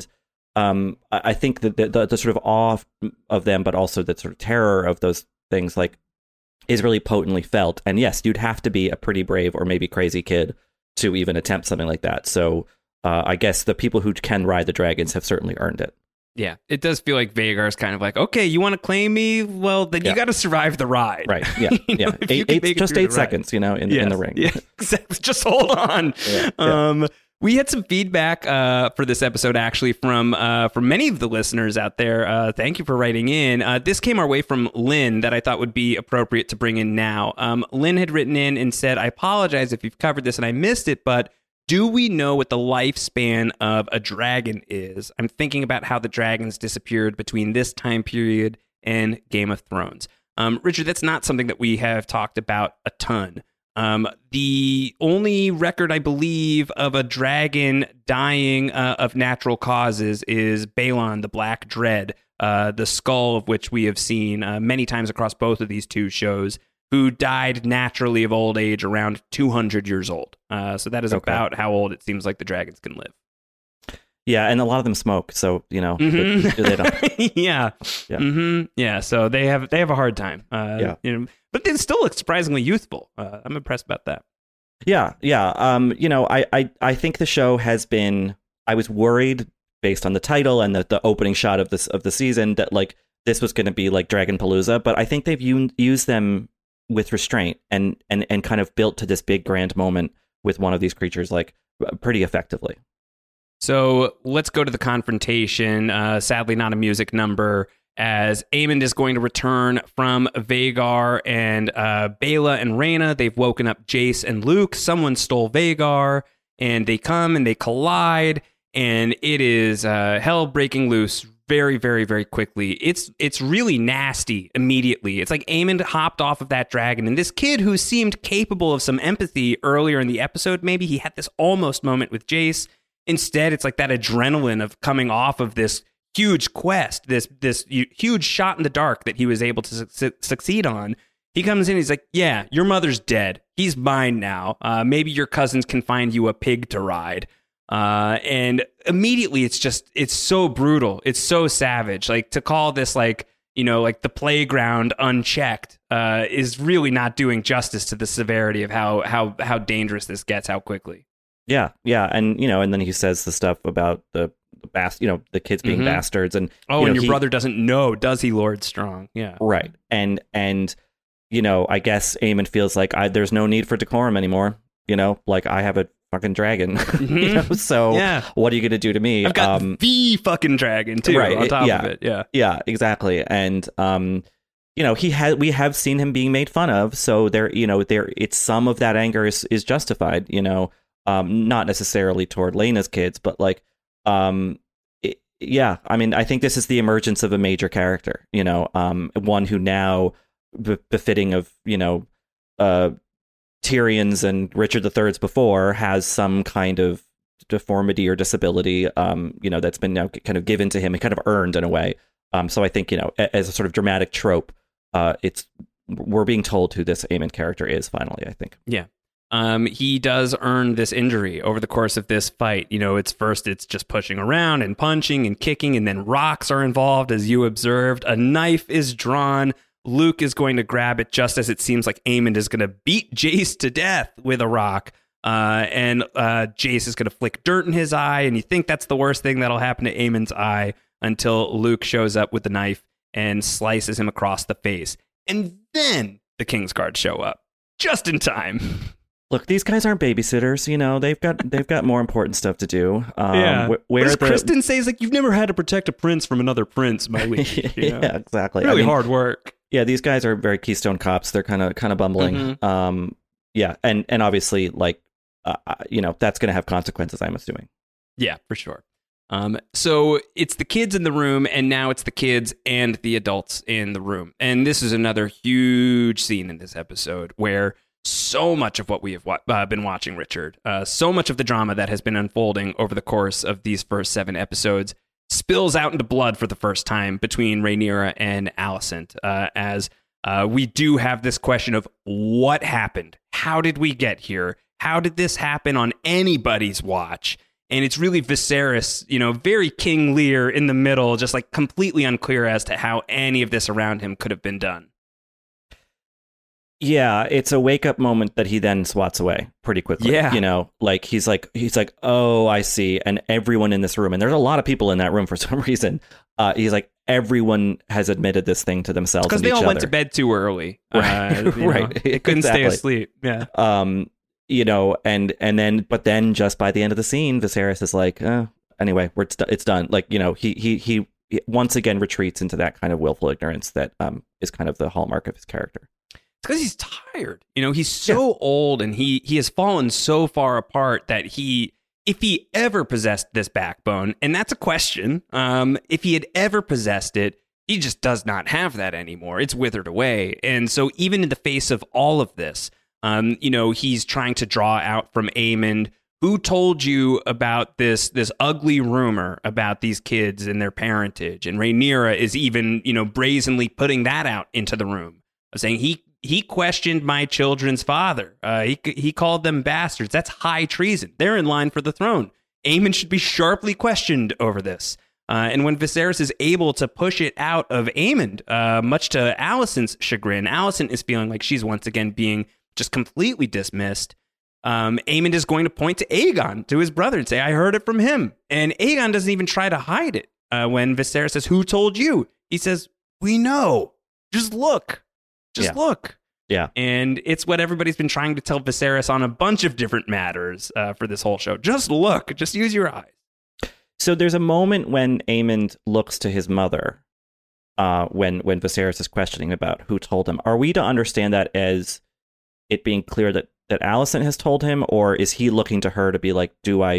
I think that the sort of awe of them, but also the sort of terror of those things, like, is really potently felt. And yes, you'd have to be a pretty brave or maybe crazy kid to even attempt something like that. So I guess the people who can ride the dragons have certainly earned it. Yeah, it does feel like Vhagar's kind of like, okay, you want to claim me? Well, then you got to survive the ride. Right, yeah, yeah. Just 8 seconds, in the ring. Yeah, exactly. Just hold on. Yeah. We had some feedback for this episode, actually, from many of the listeners out there. Thank you for writing in. This came our way from Lynn that I thought would be appropriate to bring in now. Lynn had written in and said, I apologize if you've covered this and I missed it, but do we know what the lifespan of a dragon is? I'm thinking about how the dragons disappeared between this time period and Game of Thrones. Richard, that's not something that we have talked about a ton. The only record, I believe, of a dragon dying of natural causes is Balon, the Black Dread, the skull of which we have seen many times across both of these two shows, who died naturally of old age around 200 years old. So that is about how old it seems like the dragons can live. Yeah, and a lot of them smoke, so, they don't. Yeah. Mm-hmm. Yeah, so they have a hard time. But they still look surprisingly youthful. I'm impressed about that. Yeah. I think the show has been. I was worried based on the title and the opening shot of the season that like this was going to be like Dragonpalooza, but I think they've used them with restraint and kind of built to this big grand moment with one of these creatures like pretty effectively. So let's go to the confrontation. Sadly, not a music number, as Aemond is going to return from Vhagar and Baela and Rhaena. They've woken up Jace and Luke. Someone stole Vhagar, and they come and they collide, and it is hell breaking loose very, very, very quickly. It's really nasty immediately. It's like Aemond hopped off of that dragon, and this kid who seemed capable of some empathy earlier in the episode, maybe he had this almost moment with Jace. Instead, it's like that adrenaline of coming off of this huge quest, this huge shot in the dark that he was able to succeed on. He comes in, he's like, yeah, your mother's dead. He's mine now. Maybe your cousins can find you a pig to ride. And immediately it's so brutal. It's so savage. Like to call this like the playground unchecked is really not doing justice to the severity of how dangerous this gets, how quickly. Yeah. And and then he says the stuff about the kids being bastards, and and your brother doesn't know, does he, Lord Strong? Yeah, right. And I guess Aemond feels like there's no need for decorum anymore. Like I have a fucking dragon. So what are you gonna do to me? I've got the fucking dragon too, right? On top of it, yeah, exactly. And we have seen him being made fun of, so it's some of that anger is justified. Not necessarily toward Laena's kids, but like, I mean, I think this is the emergence of a major character, one who now befitting of, Tyrion's and Richard III's before has some kind of deformity or disability, that's been now kind of given to him and kind of earned in a way. So I think, as a sort of dramatic trope, we're being told who this Aemond character is finally, I think. Yeah. He does earn this injury over the course of this fight. It's just pushing around and punching and kicking, and then rocks are involved, as you observed. A knife is drawn. Luke is going to grab it just as it seems like Aemond is going to beat Jace to death with a rock. And Jace is going to flick dirt in his eye, and you think that's the worst thing that'll happen to Aemond's eye until Luke shows up with the knife and slices him across the face. And then the Kingsguard show up just in time. look, these guys aren't babysitters. You know, they've got more important stuff to do. What does Kristen say? Is like, you've never had to protect a prince from another prince, my week. Yeah, exactly. Really hard work. Yeah, these guys are very Keystone Cops. They're kind of bumbling. Yeah, and obviously, like, that's going to have consequences, I'm assuming. Yeah, for sure. So it's the kids in the room, and now it's the kids and the adults in the room. And this is another huge scene in this episode where so much of what we have been watching, Richard, so much of the drama that has been unfolding over the course of these first 7 episodes spills out into blood for the first time between Rhaenyra and Alicent, as we do have this question of what happened? How did we get here? How did this happen on anybody's watch? And it's really Viserys, very King Lear in the middle, just like completely unclear as to how any of this around him could have been done. Yeah, it's a wake up moment that he then swats away pretty quickly. Yeah. He's like, oh, I see. And everyone in this room, and there's a lot of people in that room for some reason. He's like, everyone has admitted this thing to themselves. Because they all went to bed too early. Right. They couldn't stay asleep. Yeah. And then just by the end of the scene, Viserys is like, anyway, it's done. Like, he once again retreats into that kind of willful ignorance that is kind of the hallmark of his character. It's because he's tired. He's so old, and he has fallen so far apart that if he ever possessed this backbone, and that's a question, if he had ever possessed it, he just does not have that anymore. It's withered away. And so even in the face of all of this, he's trying to draw out from Aemond, who told you about this ugly rumor about these kids and their parentage. And Rhaenyra is even, brazenly putting that out into the room, saying he questioned my children's father. He called them bastards. That's high treason. They're in line for the throne. Aemond should be sharply questioned over this. And when Viserys is able to push it out of Aemond, much to Alicent's chagrin, Alicent is feeling like she's once again being just completely dismissed. Aemond is going to point to Aegon, to his brother, and say, I heard it from him. And Aegon doesn't even try to hide it. When Viserys says, who told you? He says, we know. Just look. Look. Yeah. And it's what everybody's been trying to tell Viserys on a bunch of different matters for this whole show. Just look. Just use your eyes. So there's a moment when Aemond looks to his mother when Viserys is questioning about who told him. Are we to understand that as it being clear that Alicent has told him, or is he looking to her to be like, do I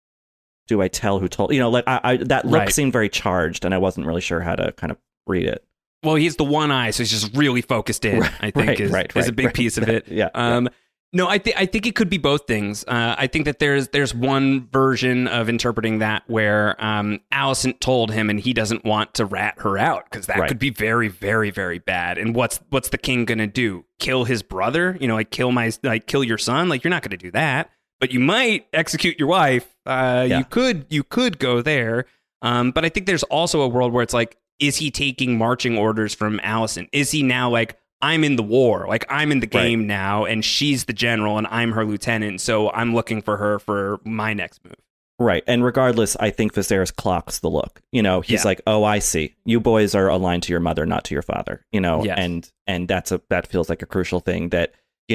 tell who told? That look seemed very charged, and I wasn't really sure how to kind of read it. Well, he's the one eye, so he's just really focused in. I think is a big piece of it. Yeah. No, I think it could be both things. I think that there's one version of interpreting that where Alicent told him, and he doesn't want to rat her out because that could be very, very, very bad. And what's the king gonna do? Kill his brother? Kill your son? Like, you're not gonna do that, but you might execute your wife. You could go there. But I think there's also a world where it's like, is he taking marching orders from Alicent? Is he now like, I'm in the war, like I'm in the game now, and she's the general and I'm her lieutenant, so I'm looking for her for my next move. Right. And regardless, I think Viserys clocks the look. He's like, oh, I see. You boys are aligned to your mother, not to your father. And that feels like a crucial thing that,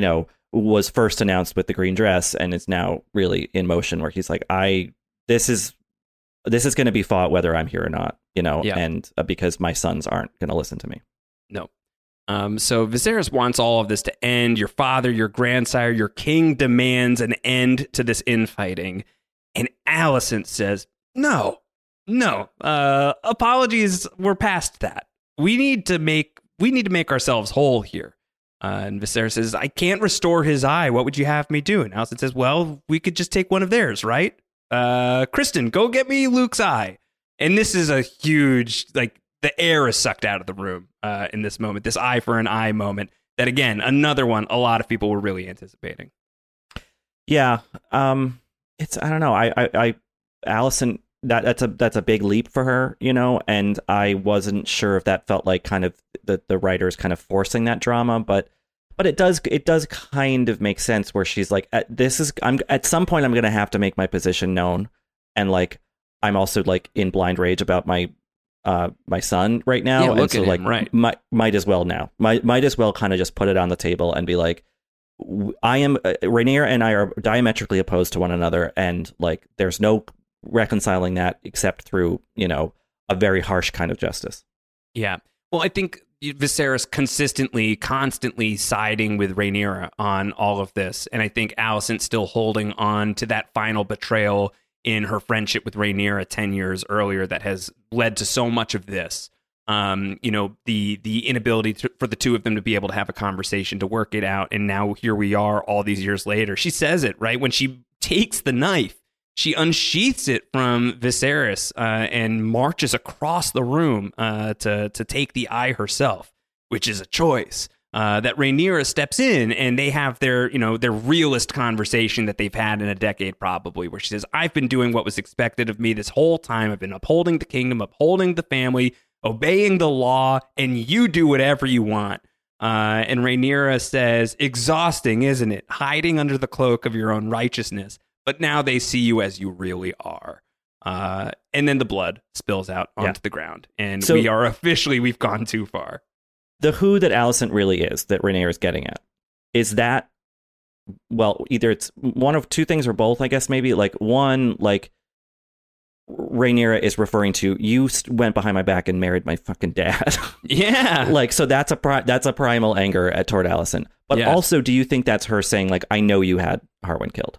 was first announced with the green dress and is now really in motion, where he's like, this is going to be fought whether I'm here or not, and because my sons aren't going to listen to me. No. So Viserys wants all of this to end. Your father, your grandsire, your king demands an end to this infighting. And Alicent says, no. Apologies, we're past that. We need to make ourselves whole here. And Viserys says, I can't restore his eye. What would you have me do? And Alicent says, well, we could just take one of theirs, right? Kristen, go get me Luke's eye. And this is a huge, the air is sucked out of the room in this moment, this eye for an eye moment that, again, another one a lot of people were really anticipating. Yeah. I don't know. I Alicent, that's a big leap for her, and I wasn't sure if that felt like kind of the writers kind of forcing that drama, but it does kind of make sense where she's like, at some point I'm going to have to make my position known. And I'm also in blind rage about my son right now, and so might as well now. Might as well kind of just put it on the table and be like, Rhaenyra and I are diametrically opposed to one another, and like there's no reconciling that except through, you know, a very harsh kind of justice. Yeah. Well, I think Viserys constantly siding with Rhaenyra on all of this. And I think Alicent's still holding on to that final betrayal in her friendship with Rhaenyra 10 years earlier that has led to so much of this. You know, the inability for the two of them to be able to have a conversation, to work it out. And now here we are all these years later. She says it, right? When she takes the knife, she unsheaths it from Viserys and marches across the room to take the eye herself, which is a choice. That Rhaenyra steps in and they have their realist conversation that they've had in a decade, probably, where she says, I've been doing what was expected of me this whole time. I've been upholding the kingdom, upholding the family, obeying the law, and you do whatever you want. And Rhaenyra says, exhausting, isn't it? Hiding under the cloak of your own righteousness. But now they see you as you really are. And then the blood spills out onto the ground. And so we've gone too far. The who that Alicent really is, that Rhaenyra is getting at, is that, well, either it's one of two things or both, I guess, maybe. Like, one, like, Rhaenyra is referring to, you went behind my back and married my fucking dad. Yeah. Like, so that's a primal anger toward Alicent. But also, do you think that's her saying, like, I know you had Harwin killed?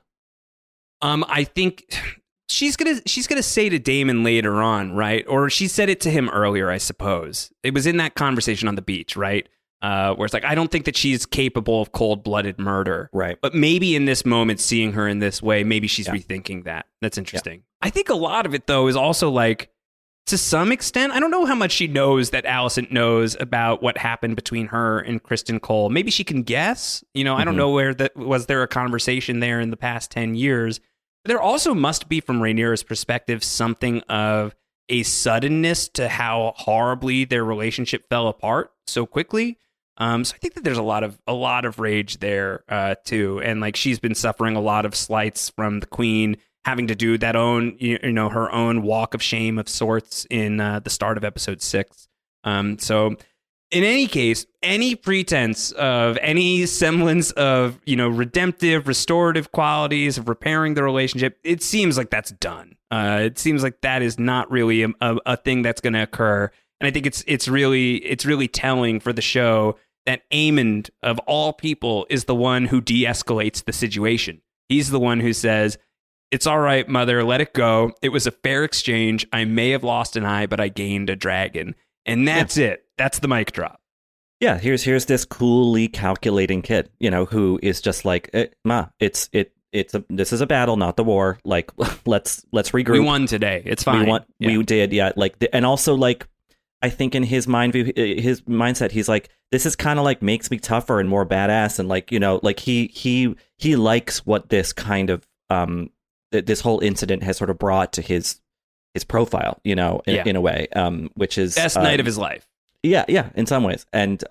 I think she's gonna say to Daemon later on, right? Or she said it to him earlier, I suppose. It was in that conversation on the beach, right? Where it's like, I don't think that she's capable of cold-blooded murder. Right. But maybe in this moment, seeing her in this way, maybe she's rethinking that. That's interesting. Yeah. I think a lot of it, though, is also like, to some extent, I don't know how much she knows that Alicent knows about what happened between her and Criston Cole. Maybe she can guess. You know, I don't know was there a conversation there in the past 10 years. There also must be, from Rhaenyra's perspective, something of a suddenness to how horribly their relationship fell apart so quickly. So I think that there's a lot of rage there too, and like she's been suffering a lot of slights from the Queen, having to do that her own walk of shame of sorts in the start of episode 6. So. In any case, any pretense of any semblance of, redemptive, restorative qualities of repairing the relationship, it seems like that's done. It seems like that is not really a thing that's going to occur. And I think it's really telling for the show that Aemond, of all people, is the one who de-escalates the situation. He's the one who says, it's all right, mother, let it go. It was a fair exchange. I may have lost an eye, but I gained a dragon. And that's it. That's the mic drop. Yeah, here's this coolly calculating kid, who is just like, Ma, this is a battle, not the war. Like, let's regroup. We won today. It's fine. We did, yeah. Like, and also, like, I think in his mindset, he's like, this is kind of like makes me tougher and more badass, and like, like he likes what this kind of this whole incident has sort of brought to his profile, in a way, which is best night of his life. Yeah, in some ways. And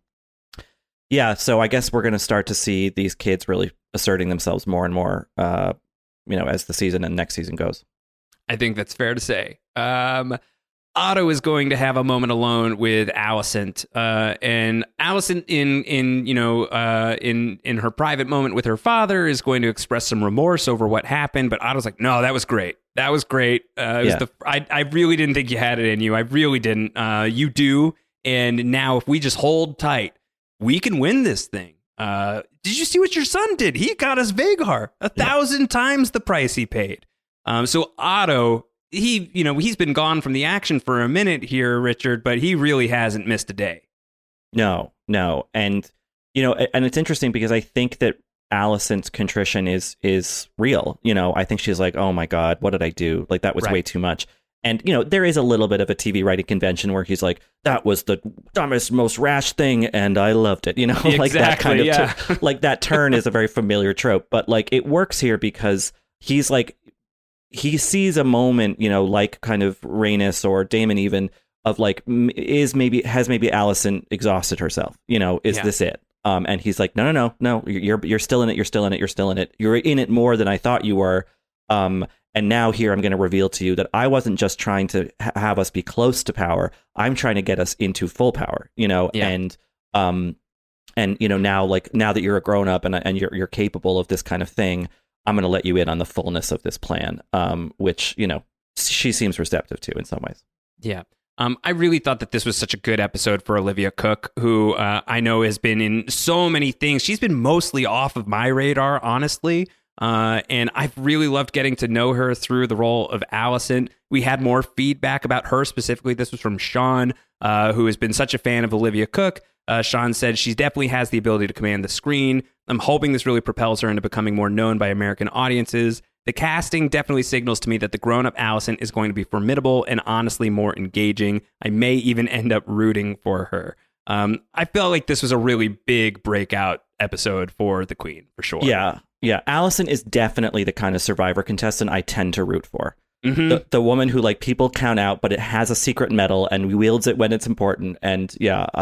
so I guess we're going to start to see these kids really asserting themselves more and more, as the season and next season goes. I think that's fair to say. Otto is going to have a moment alone with Alicent, and Alicent in her private moment with her father is going to express some remorse over what happened. But Otto's like, no, that was great. That was great. I really didn't think you had it in you. I really didn't. You do. And now if we just hold tight, we can win this thing. Did you see what your son did? He got us Vhagar 1,000 times the price he paid. So Otto, he's been gone from the action for a minute here, Richard, but he really hasn't missed a day. No. And, and it's interesting because I think that Alicent's contrition is real. I think she's like, oh my God, what did I do? Like, that was way too much. And, there is a little bit of a TV writing convention where he's like, that was the dumbest, most rash thing, and I loved it. Exactly, like that kind of, like that turn is a very familiar trope, but like it works here because he's like, he sees a moment, like kind of Rhaenys or Daemon even, of like, has maybe Alicent exhausted herself? Is this it? And he's like, no, you're still in it. You're still in it. You're still in it. You're in it more than I thought you were. And now here I'm going to reveal to you that I wasn't just trying to have us be close to power. I'm trying to get us into full power, and And, now that you're a grown up and you're capable of this kind of thing, I'm going to let you in on the fullness of this plan, which, she seems receptive to in some ways. Yeah. I really thought that this was such a good episode for Olivia Cooke, who I know has been in so many things. She's been mostly off of my radar, honestly. And I've really loved getting to know her through the role of Allison. We had more feedback about her specifically. This was from Sean, who has been such a fan of Olivia Cooke. Sean said she definitely has the ability to command the screen. I'm hoping this really propels her into becoming more known by American audiences. The casting definitely signals to me that the grown-up Allison is going to be formidable and honestly more engaging. I may even end up rooting for her. I felt like this was a really big breakout episode for the Queen, for sure. Yeah. Allison is definitely the kind of Survivor contestant I tend to root for. Mm-hmm. The woman who people count out, but it has a secret medal and wields it when it's important. And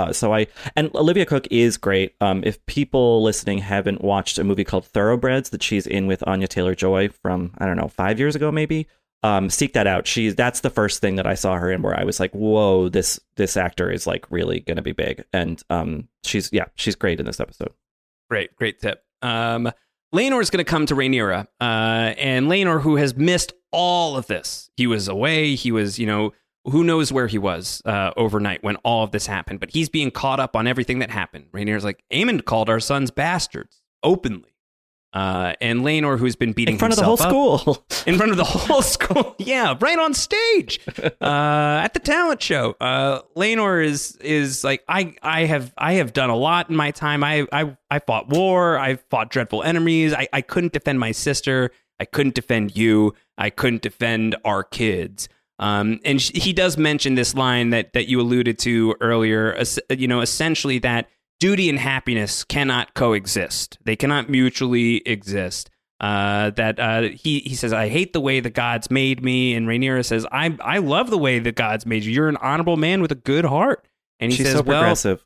and Olivia Cooke is great. If people listening haven't watched a movie called Thoroughbreds that she's in with Anya Taylor-Joy from, I don't know, 5 years ago, maybe, seek that out. That's the first thing that I saw her in where I was like, whoa, this actor is really going to be big. And she's great in this episode. Great tip. Laenor is going to come to Rhaenyra, and Laenor, who has missed all of this. He was away. He was, who knows where he was overnight when all of this happened, but he's being caught up on everything that happened. Rhaenyra's like, Aemond called our sons bastards openly. And Laenor, who's been beating himself up. In front of the whole school. In front of the whole school. Yeah, right on stage at the talent show. Laenor is like, I have done a lot in my time. I fought war. I fought dreadful enemies. I couldn't defend my sister. I couldn't defend you. I couldn't defend our kids. And he does mention this line that you alluded to earlier, essentially that duty and happiness cannot coexist. They cannot mutually exist. He says, I hate the way the gods made me. And Rhaenyra says, I love the way the gods made you. You're an honorable man with a good heart. And he she's says, so progressive.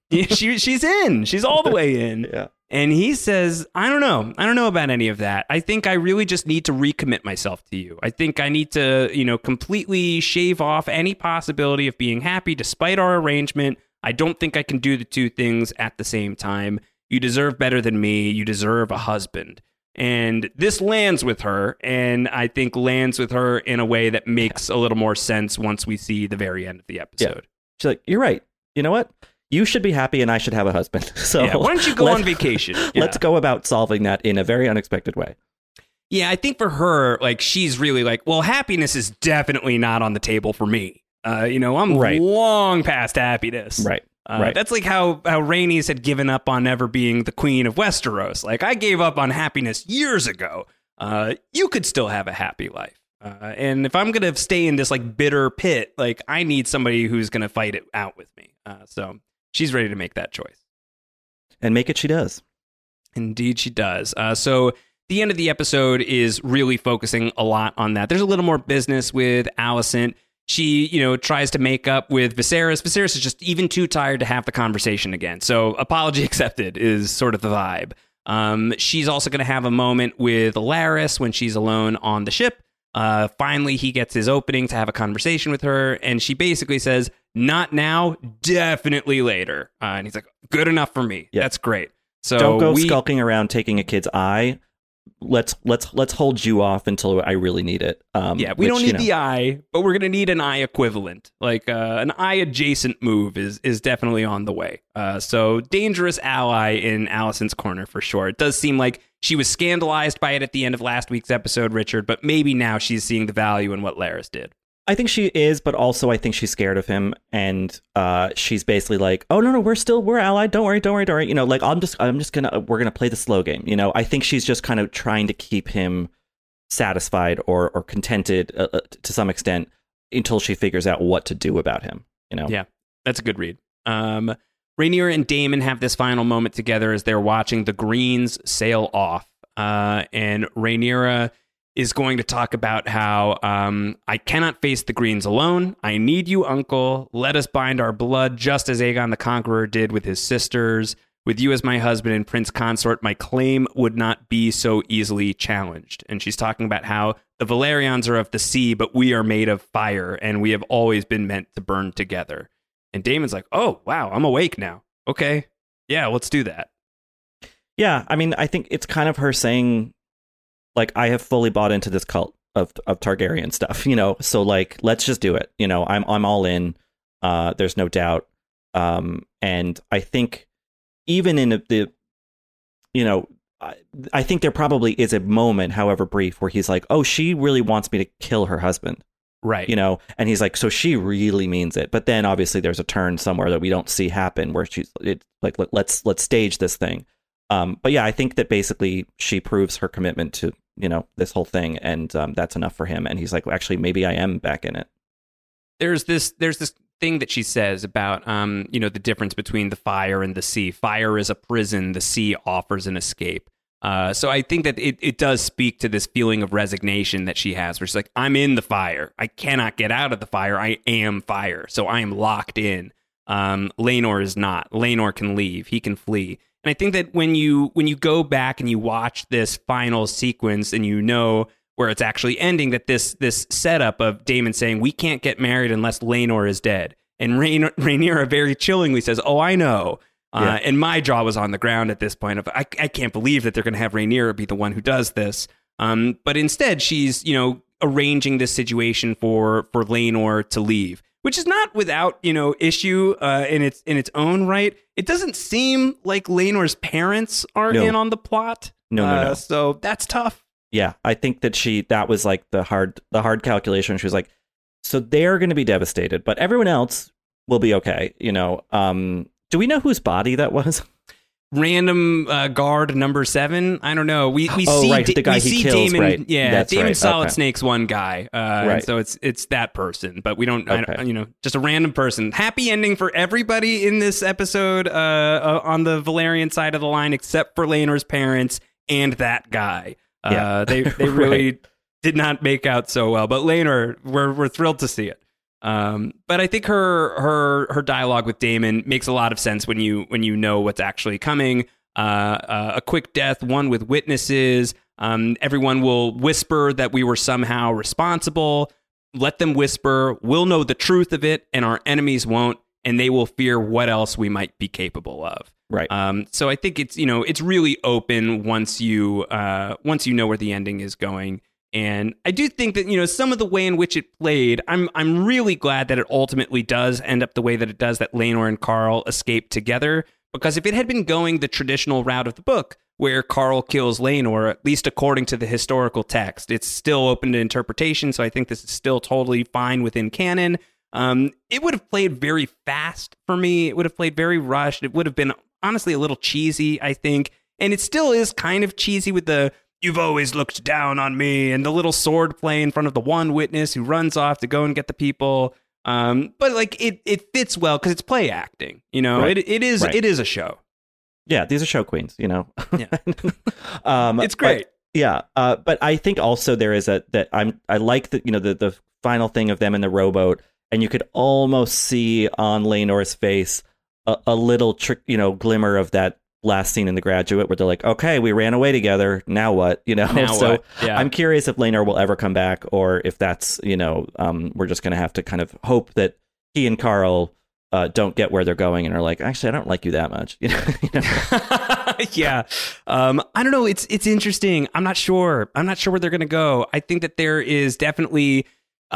She's in. She's all the way in. Yeah. And he says, I don't know about any of that. I think I really just need to recommit myself to you. I think I need to, completely shave off any possibility of being happy despite our arrangement. I don't think I can do the two things at the same time. You deserve better than me. You deserve a husband. And this lands with her, and I think lands with her in a way that makes a little more sense once we see the very end of the episode. Yeah. She's like, you're right. You know what? You should be happy and I should have a husband. So yeah, why don't you go on vacation? Yeah. Let's go about solving that in a very unexpected way. Yeah, I think for her, she's really well, happiness is definitely not on the table for me. I'm right. long past happiness. Right. Right. That's like how Rhaenys had given up on ever being the queen of Westeros. I gave up on happiness years ago. You could still have a happy life. And if I'm going to stay in this bitter pit, I need somebody who's going to fight it out with me. So she's ready to make that choice. And make it she does. Indeed she does. So the end of the episode is really focusing a lot on that. There's a little more business with Alicent. She, tries to make up with Viserys. Viserys is just even too tired to have the conversation again. So apology accepted is sort of the vibe. She's also going to have a moment with Larys when she's alone on the ship. Finally, he gets his opening to have a conversation with her. And she basically says, not now, definitely later. And he's like, good enough for me. Yeah. That's great. So don't go skulking around taking a kid's eye. Let's hold you off until I really need it. We don't need the eye, but we're gonna need an eye equivalent. An eye adjacent move is definitely on the way. So dangerous ally in Alicent's corner for sure. It does seem like she was scandalized by it at the end of last week's episode, Richard, but maybe now she's seeing the value in what Larys did. I think she is, but also I think she's scared of him, and she's basically like, "Oh no, we're allied. Don't worry. We're gonna play the slow game." I think she's just kind of trying to keep him satisfied or contented to some extent until she figures out what to do about him. Yeah, that's a good read. Rhaenyra and Daemon have this final moment together as they're watching the Greens sail off, and Rhaenyra is going to talk about how I cannot face the Greens alone. I need you, uncle. Let us bind our blood just as Aegon the Conqueror did with his sisters. With you as my husband and prince consort, my claim would not be so easily challenged. And she's talking about how the Velaryons are of the sea, but we are made of fire, and we have always been meant to burn together. And Daemon's like, oh, wow, I'm awake now. Okay. Yeah, let's do that. Yeah, I mean, I think it's kind of her saying, like, I have fully bought into this cult of Targaryen stuff, so like, let's just do it. I'm all in. There's no doubt. And I think even in I think there probably is a moment, however brief, where he's like, oh, she really wants me to kill her husband. Right. And he's like, so she really means it. But then obviously there's a turn somewhere that we don't see happen where it's like, let's stage this thing. But yeah, I think that basically she proves her commitment to, this whole thing. And that's enough for him. And he's like, well, actually, maybe I am back in it. There's this thing that she says about, the difference between the fire and the sea. Fire is a prison. The sea offers an escape. So I think that it does speak to this feeling of resignation that she has, where she's like, I'm in the fire. I cannot get out of the fire. I am fire. So I am locked in. Laenor is not. Laenor can leave. He can flee. And I think that when you go back and you watch this final sequence and where it's actually ending, that this setup of Daemon saying, we can't get married unless Laenor is dead. And Rhaenyra very chillingly says, oh, I know. Yeah. And my jaw was on the ground at this point of, I can't believe that they're going to have Rhaenyra be the one who does this. But instead, she's, arranging this situation for Laenor to leave, which is not without, issue in its own right. It doesn't seem like Laenor's parents are in on the plot. No. So that's tough. Yeah, I think that was like the hard calculation. She was like, so they're going to be devastated, but everyone else will be okay. Do we know whose body that was? Random guard number 7. I don't know. We see right, the guy he kills, Daemon. Right. Yeah, that's Daemon right. Solid Okay. Snake's one guy. Right. So it's that person, but we don't. Okay. Just a random person. Happy ending for everybody in this episode on the Valyrian side of the line, except for Laenor's parents and that guy. Yeah. They really did not make out so well. But Laenor, we're thrilled to see it. But I think her dialogue with Daemon makes a lot of sense when you know what's actually coming. A quick death, one with witnesses. Everyone will whisper that we were somehow responsible. Let them whisper. We'll know the truth of it, and our enemies won't, and they will fear what else we might be capable of. Right. So I think it's really open once you know where the ending is going. And I do think that, some of the way in which it played, I'm really glad that it ultimately does end up the way that it does, that Laenor and Qarl escape together. Because if it had been going the traditional route of the book, where Qarl kills Laenor, at least according to the historical text, it's still open to interpretation. So I think this is still totally fine within canon. It would have played very fast for me. It would have played very rushed. It would have been honestly a little cheesy, I think. And it still is kind of cheesy with the "you've always looked down on me" and the little sword play in front of the one witness who runs off to go and get the people. But like it fits well because it's play acting. Right. It is Right. It is a show. Yeah, these are show queens, Yeah. It's great. But I think also there is I like the final thing of them in the rowboat, and you could almost see on Laenor's face a little glimmer of that last scene in The Graduate where they're like, okay, we ran away together, now what? Now So what? Yeah. I'm curious if Laenor will ever come back, or if that's we're just gonna have to kind of hope that he and Qarl don't get where they're going and are like, actually, I don't like you that much. Yeah. I don't know. It's interesting. I'm not sure where they're going to go. I think that there's definitely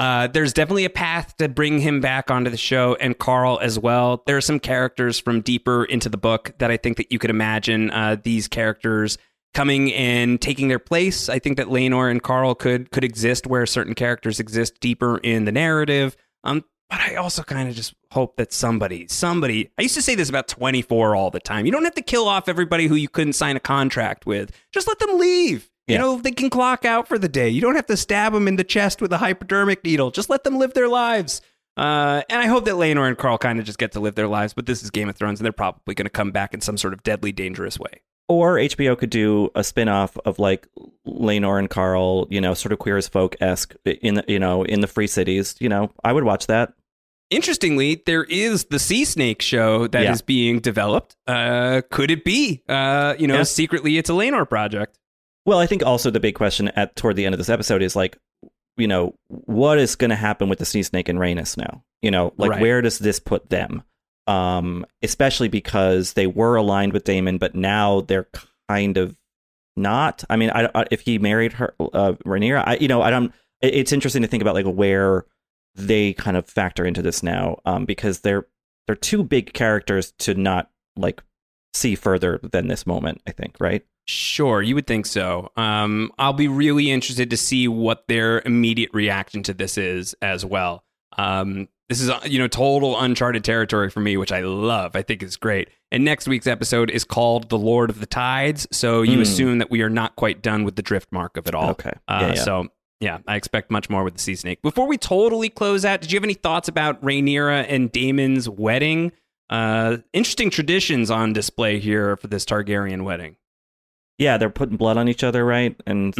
a path to bring him back onto the show, and Qarl as well. There are some characters from deeper into the book that I think that you could imagine these characters coming and taking their place. I think that Laenor and Qarl could exist where certain characters exist deeper in the narrative. But I also kind of just hope that somebody, I used to say this about 24 all the time. You don't have to kill off everybody who you couldn't sign a contract with. Just let them leave. Yeah. They can clock out for the day. You don't have to stab them in the chest with a hypodermic needle. Just let them live their lives. And I hope that Laenor and Qarl kind of just get to live their lives. But this is Game of Thrones, and they're probably going to come back in some sort of deadly, dangerous way. Or HBO could do a spin-off of like Laenor and Qarl, sort of Queer as Folk-esque in the Free Cities. I would watch that. Interestingly, there is the Sea Snake show that is being developed. Could it be? Secretly, it's a Laenor project. Well, I think also the big question toward the end of this episode is like, what is going to happen with the Sea Snake and Rhaenys now? Right. Where does this put them? especially because they were aligned with Daemon, but now they're kind of not. I mean, if he married her, Rhaenyra, I don't. It's interesting to think about like where they kind of factor into this now, because they're two big characters to not like see further than this moment, I think, right? Sure, you would think so. I'll be really interested to see what their immediate reaction to this is as well. This is, total uncharted territory for me, which I love. I think is great. And next week's episode is called The Lord of the Tides, so you assume that we are not quite done with the Driftmark of it all. Okay. So, yeah, I expect much more with the Sea Snake. Before we totally close out, did you have any thoughts about Rhaenyra and Daemon's wedding? Interesting traditions on display here for this Targaryen wedding. Yeah, they're putting blood on each other, right? And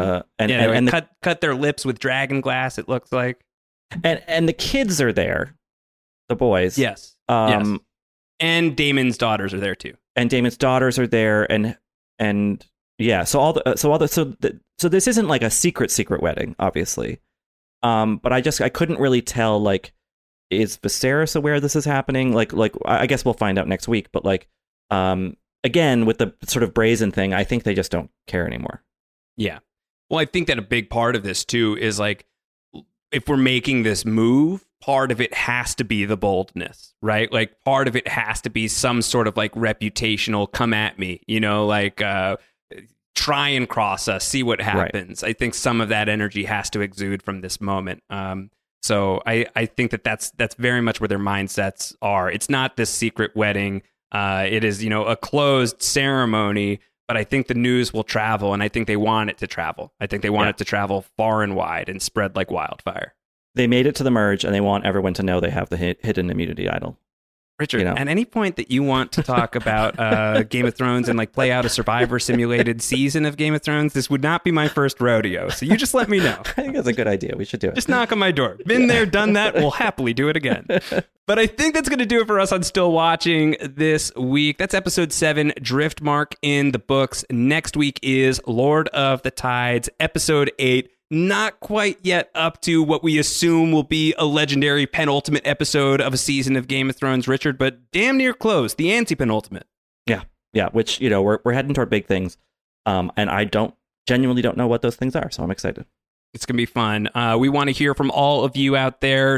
cut their lips with dragon glass, it looks like. And the kids are there, the boys. Yes. Yes. And Daemon's daughters are there too. And Daemon's daughters are there, and yeah. So this isn't like a secret wedding, obviously. But I couldn't really tell, like, is Viserys aware this is happening? Like I guess we'll find out next week. But like, again, with the sort of brazen thing, I think they just don't care anymore. Yeah. Well, I think that a big part of this too is like, if we're making this move, part of it has to be the boldness, right? Like part of it has to be some sort of like reputational come at me, like try and cross us, see what happens. Right. I think some of that energy has to exude from this moment. So I think that's very much where their mindsets are. It's not this secret wedding. It is, a closed ceremony, but I think the news will travel, and I think they want it to travel. I think they want it to travel far and wide and spread like wildfire. They made it to the merge, and they want everyone to know they have the hidden immunity idol. Richard, at any point that you want to talk about Game of Thrones and like play out a Survivor simulated season of Game of Thrones, this would not be my first rodeo. So you just let me know. I think that's a good idea. We should do it. Just knock on my door. Been there, done that. We'll happily do it again. But I think that's going to do it for us on Still Watching this week. That's episode 7, Driftmark in the books. Next week is Lord of the Tides, episode 8. Not quite yet up to what we assume will be a legendary penultimate episode of a season of Game of Thrones, Richard, but damn near close, the anti-penultimate. Yeah, which, we're heading toward big things, and I genuinely don't know what those things are, so I'm excited. It's going to be fun. We want to hear from all of you out there.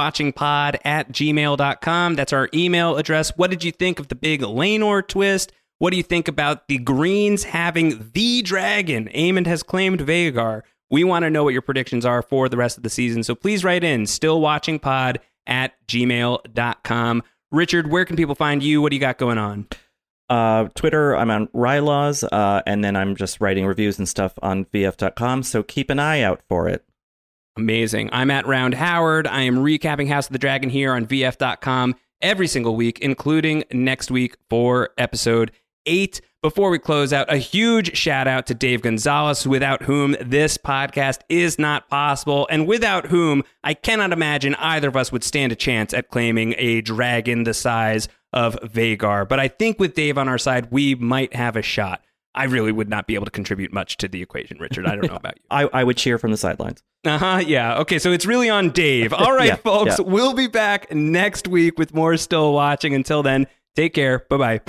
stillwatchingpod@gmail.com. That's our email address. What did you think of the big Laenor twist? What do you think about the Greens having the dragon? Aemond has claimed Vhagar. We want to know what your predictions are for the rest of the season, so please write in stillwatchingpod@gmail.com. Richard, where can people find you? What do you got going on? Twitter, I'm on Rylaws, and then I'm just writing reviews and stuff on VF.com, so keep an eye out for it. Amazing. I'm at Round Howard. I am recapping House of the Dragon here on VF.com every single week, including next week for episode 8. Before we close out, a huge shout out to Dave Gonzalez, without whom this podcast is not possible, and without whom I cannot imagine either of us would stand a chance at claiming a dragon the size of Vhagar. But I think with Dave on our side, we might have a shot. I really would not be able to contribute much to the equation, Richard. I don't know about you. I would cheer from the sidelines. Yeah. Okay, so it's really on Dave. All right, folks, we'll be back next week with more Still Watching. Until then, take care. Bye-bye.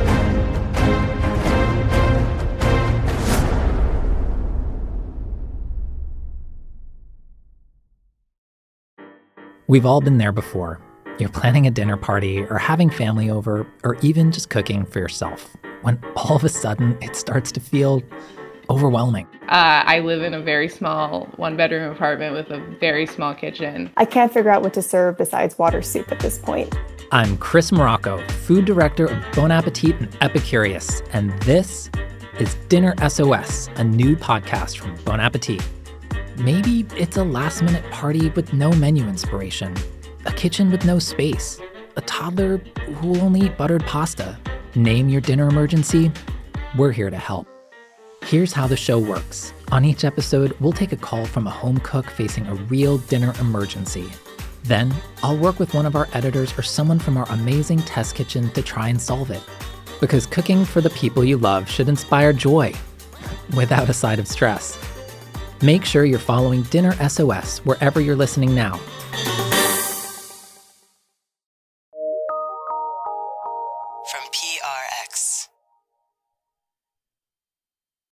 We've all been there before. You're planning a dinner party or having family over or even just cooking for yourself when all of a sudden it starts to feel overwhelming. I live in a very small one-bedroom apartment with a very small kitchen. I can't figure out what to serve besides water soup at this point. I'm Chris Morocco, food director of Bon Appetit and Epicurious, and this is Dinner SOS, a new podcast from Bon Appetit. Maybe it's a last-minute party with no menu inspiration, a kitchen with no space, a toddler who will only eat buttered pasta. Name your dinner emergency. We're here to help. Here's how the show works. On each episode, we'll take a call from a home cook facing a real dinner emergency. Then, I'll work with one of our editors or someone from our amazing test kitchen to try and solve it. Because cooking for the people you love should inspire joy, without a side of stress. Make sure you're following Dinner SOS wherever you're listening now. from PRX.